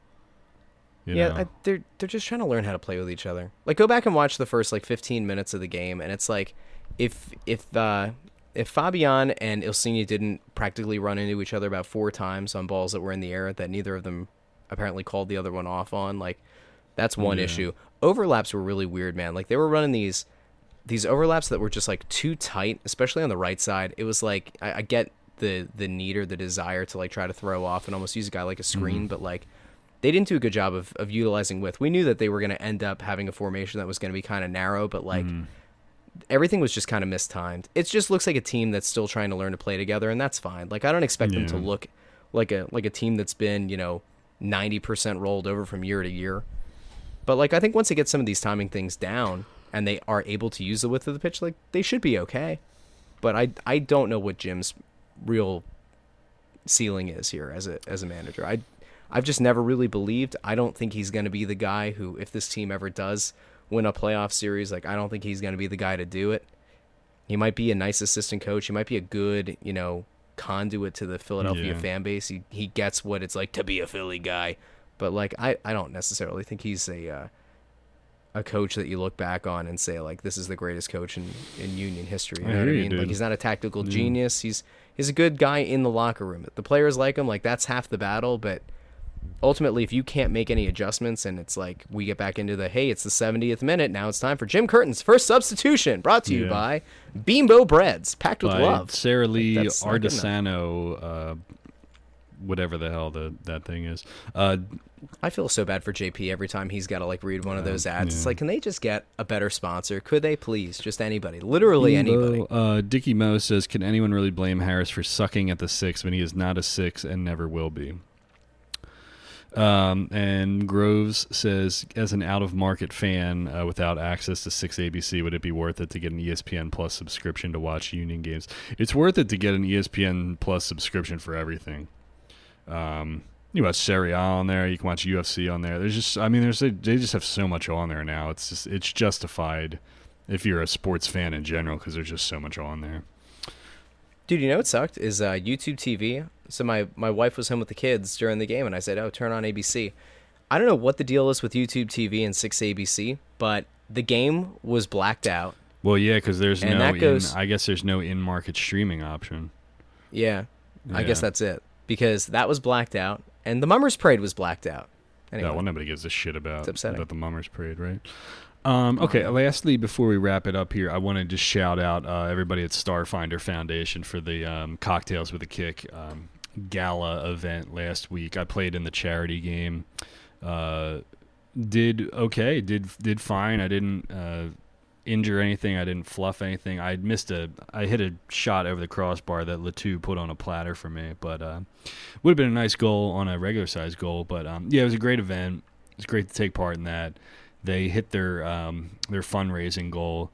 You yeah, know? I, they're they're just trying to learn how to play with each other. Like go back and watch the first like fifteen minutes of the game, and it's like if if uh, if Fabian and Ilsinho didn't practically run into each other about four times on balls that were in the air that neither of them apparently called the other one off on, like that's one yeah. issue. Overlaps were really weird, man. Like they were running these these overlaps that were just like too tight, especially on the right side. It was like I, I get the the need or the desire to like try to throw off and almost use a guy like a screen, mm-hmm. but like they didn't do a good job of, of utilizing width. We knew that they were going to end up having a formation that was going to be kind of narrow, but like mm. everything was just kind of mistimed. It just looks like a team that's still trying to learn to play together, and that's fine. Like I don't expect yeah. them to look like a like a team that's been, you know, ninety percent rolled over from year to year. But like I think once they get some of these timing things down and they are able to use the width of the pitch, like they should be okay. But I I don't know what Jim's real ceiling is here as a as a manager. I I've just never really believed. I don't think he's going to be the guy who, if this team ever does win a playoff series, like I don't think he's going to be the guy to do it. He might be a nice assistant coach. He might be a good, you know, conduit to the Philadelphia yeah. fan base. He he gets what it's like to be a Philly guy. But like I, I don't necessarily think he's a uh, a coach that you look back on and say like this is the greatest coach in, in Union history. You I know what I you, mean? dude. Like he's not a tactical Mm. genius. He's he's a good guy in the locker room. The players like him. Like that's half the battle. But ultimately, if you can't make any adjustments and it's like we get back into the, hey, it's the seventieth minute, now it's time for Jim Curtin's first substitution, brought to you Yeah. by Bimbo Breads, packed with By love. Sarah Lee Like, that's not good enough. Ardisano, uh, whatever the hell the, that thing is. Uh, I feel so bad for J P every time he's got to like read one of those ads. yeah. It's like, can they just get a better sponsor? Could they please? Just anybody. Literally anybody. Uh, Dickie Mo says, can anyone really blame Harris for sucking at the six when he is not a six and never will be? Um, and Groves says, as an out-of-market fan uh, without access to six A B C, would it be worth it to get an E S P N Plus subscription to watch Union games? It's worth it to get an E S P N Plus subscription for everything. Um, you watch Serie A on there. You can watch U F C on there. There's just, I mean, there's they just have so much on there now. It's just it's justified if you're a sports fan in general because there's just so much on there. Dude, you know what sucked is uh, YouTube T V. So my, my wife was home with the kids during the game, and I said, oh, turn on A B C. I don't know what the deal is with YouTube T V and six A B C, but the game was blacked out. Well, yeah, because there's and no, that goes, in, I guess there's no in-market streaming option. Yeah, yeah, I guess that's it. Because that was blacked out, and the Mummers Parade was blacked out. Anyway, yeah, well, nobody gives a shit about, upsetting. about the Mummers Parade, right? Um, okay, lastly, before we wrap it up here, I want to just shout out uh, everybody at Starfinder Foundation for the um, Cocktails with a Kick um, gala event last week. I played in the charity game. Uh, did okay, did did fine. I didn't uh, injure anything. I didn't fluff anything. I missed a, I hit a shot over the crossbar that Latu put on a platter for me, but uh, would have been a nice goal on a regular size goal. But um, yeah, it was a great event. It was great to take part in that. They hit their um, their fundraising goal.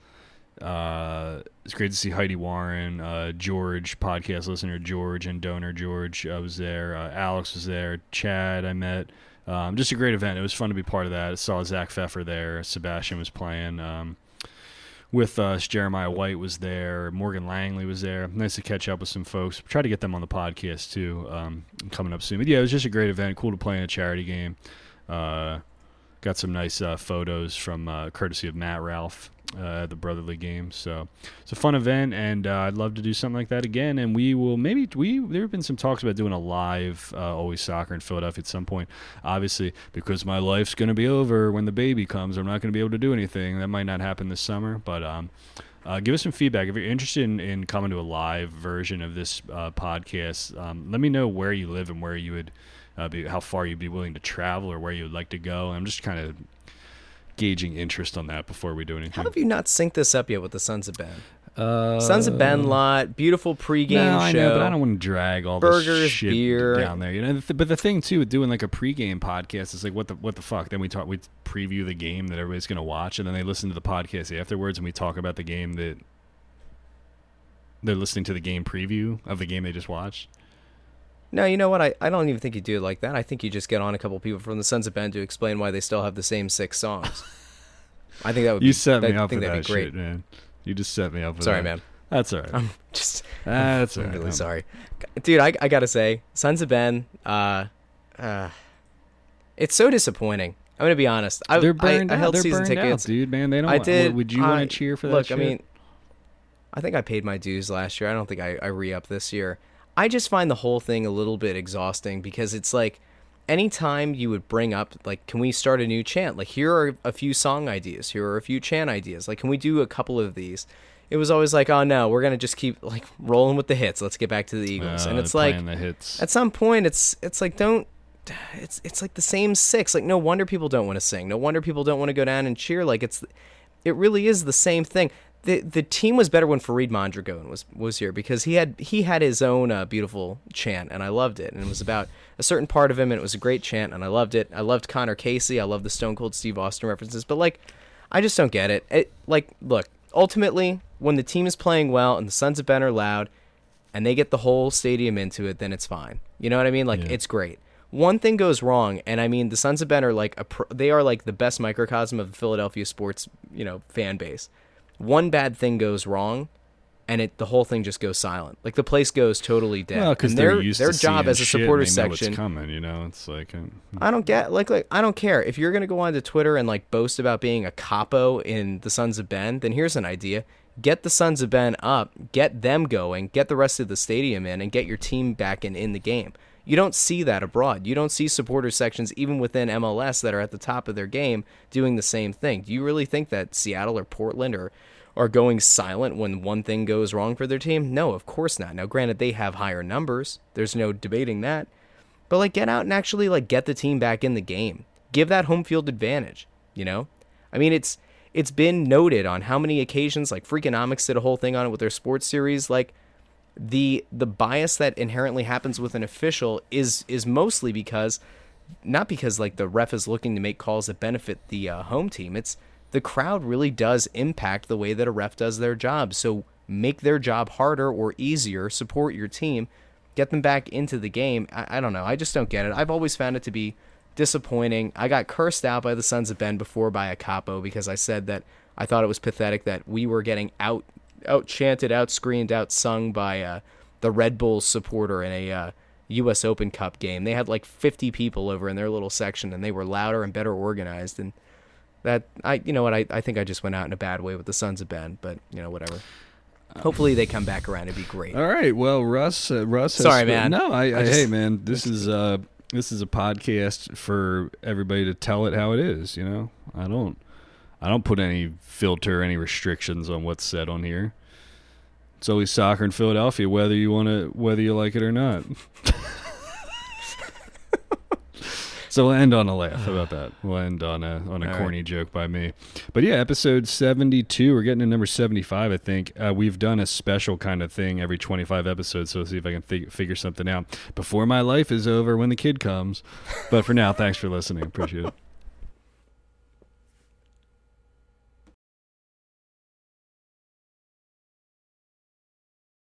Uh, it's great to see Heidi Warren, uh, George, podcast listener George, and donor George uh, was there. Uh, Alex was there. Chad, I met. Um, just a great event. It was fun to be part of that. I saw Zach Pfeffer there. Sebastian was playing um, with us. Jeremiah White was there. Morgan Langley was there. Nice to catch up with some folks. Try to get them on the podcast too um, coming up soon. But yeah, it was just a great event. Cool to play in a charity game. Uh, Got some nice uh, photos from uh, courtesy of Matt Ralph uh, at the Brotherly game. So it's a fun event, and uh, I'd love to do something like that again. And we will maybe we there have been some talks about doing a live uh, Always Soccer in Philadelphia at some point. Obviously, because my life's going to be over when the baby comes, I'm not going to be able to do anything. That might not happen this summer, but um, uh, give us some feedback if you're interested in, in coming to a live version of this uh, podcast. Um, let me know where you live and where you would. Uh, be, how far you'd be willing to travel or where you'd like to go. I'm just kind of gauging interest on that before we do anything. How have you not synced this up yet with the Sons of Ben? Uh, Sons of Ben lot, beautiful pregame no, show. I know, but I don't want to drag all burgers, this shit beer down there. You know, but the thing too with doing like a pregame podcast is like, what the what the fuck? Then we talk, we preview the game that everybody's gonna watch, and then they listen to the podcast afterwards, and we talk about the game that they're listening to the game preview of the game they just watched. No, you know what? I, I don't even think you do it like that. I think you just get on a couple people from the Sons of Ben to explain why they still have the same six songs. I think that would you be, set me I up think for that'd that be great. shit, man. You just set me up for sorry, that. man. That's all right. I'm just That's I'm all right. really I'm, sorry. Dude, I, I gotta say, Sons of Ben, uh, uh, it's so disappointing. I'm gonna be honest. I, They're burned I, I held out. They're season burned tickets. out, dude, man. They don't I want, did. Would you I, want to cheer for that look, shit? I mean, I think I paid my dues last year. I don't think I, I re-up this year. I just find the whole thing a little bit exhausting because it's like anytime you would bring up, like, can we start a new chant? Like, here are a few song ideas. Here are a few chant ideas. Like, can we do a couple of these? It was always like, oh, no, we're going to just keep, like, rolling with the hits. Let's get back to the Eagles. Uh, and it's like, the hits. at some point, it's it's like, don't, it's it's like the same six. Like, no wonder people don't want to sing. No wonder people don't want to go down and cheer. Like, it's, it really is the same thing. The the team was better when Fareed Mondragon was was here because he had he had his own uh, beautiful chant and I loved it, and it was about a certain part of him and it was a great chant and I loved it. I loved Connor Casey. I love the Stone Cold Steve Austin references, but like I just don't get it. It like look, ultimately when the team is playing well and the Sons of Ben are loud and they get the whole stadium into it, then it's fine. You know what I mean? Like Yeah. It's great. One thing goes wrong, and I mean the Sons of Ben are like a pro, they are like the best microcosm of the Philadelphia sports, you know, fan base. One bad thing goes wrong, and it the whole thing just goes silent. Like the place goes totally dead. Well, because and they're their used their to job seeing as a shit and supporter they know section. what's coming, you know, it's like uh, I don't get like like I don't care if you're gonna go onto Twitter and like boast about being a capo in the Sons of Ben. Then here's an idea: get the Sons of Ben up, get them going, get the rest of the stadium in, and get your team back in in the game. You don't see that abroad. You don't see supporter sections even within M L S that are at the top of their game doing the same thing. Do you really think that Seattle or Portland or are going silent when one thing goes wrong for their team? No, of course not. Now, granted, they have higher numbers. There's no debating that. But, like, get out and actually, like, get the team back in the game. Give that home field advantage, you know? I mean, it's it's been noted on how many occasions, like, Freakonomics did a whole thing on it with their sports series, like, the the bias that inherently happens with an official is is mostly because not because like the ref is looking to make calls that benefit the uh, home team. It's the crowd really does impact the way that a ref does their job. So make their job harder or easier, support your team, get them back into the game. I, I don't know. I just don't get it. I've always found it to be disappointing. I got cursed out by the Sons of Ben before by a capo because I said that I thought it was pathetic that we were getting out out chanted, out screamed, out sung by uh, the Red Bulls supporter in a uh, U S Open Cup game. They had like fifty people over in their little section, and they were louder and better organized. And that I, you know what, I, I think I just went out in a bad way with the Sons of Ben, but you know, whatever. Hopefully they come back around. It'd be great. All right. Well, Russ, uh, Russ. Has Sorry, sp- man. No, I, I, I just, hey, man. This is uh, this is a podcast for everybody to tell it how it is. You know, I don't, I don't put any filter, any restrictions on what's said on here. It's always soccer in Philadelphia, whether you want to, whether you like it or not. So we'll end on a laugh. How about that? We'll end on a on a All corny right. joke by me. But yeah, episode seventy-two. We're getting to number seventy-five, I think. Uh, we've done a special kind of thing every twenty-five episodes, so let's see if I can fig- figure something out before my life is over when the kid comes. But for now, thanks for listening. Appreciate it.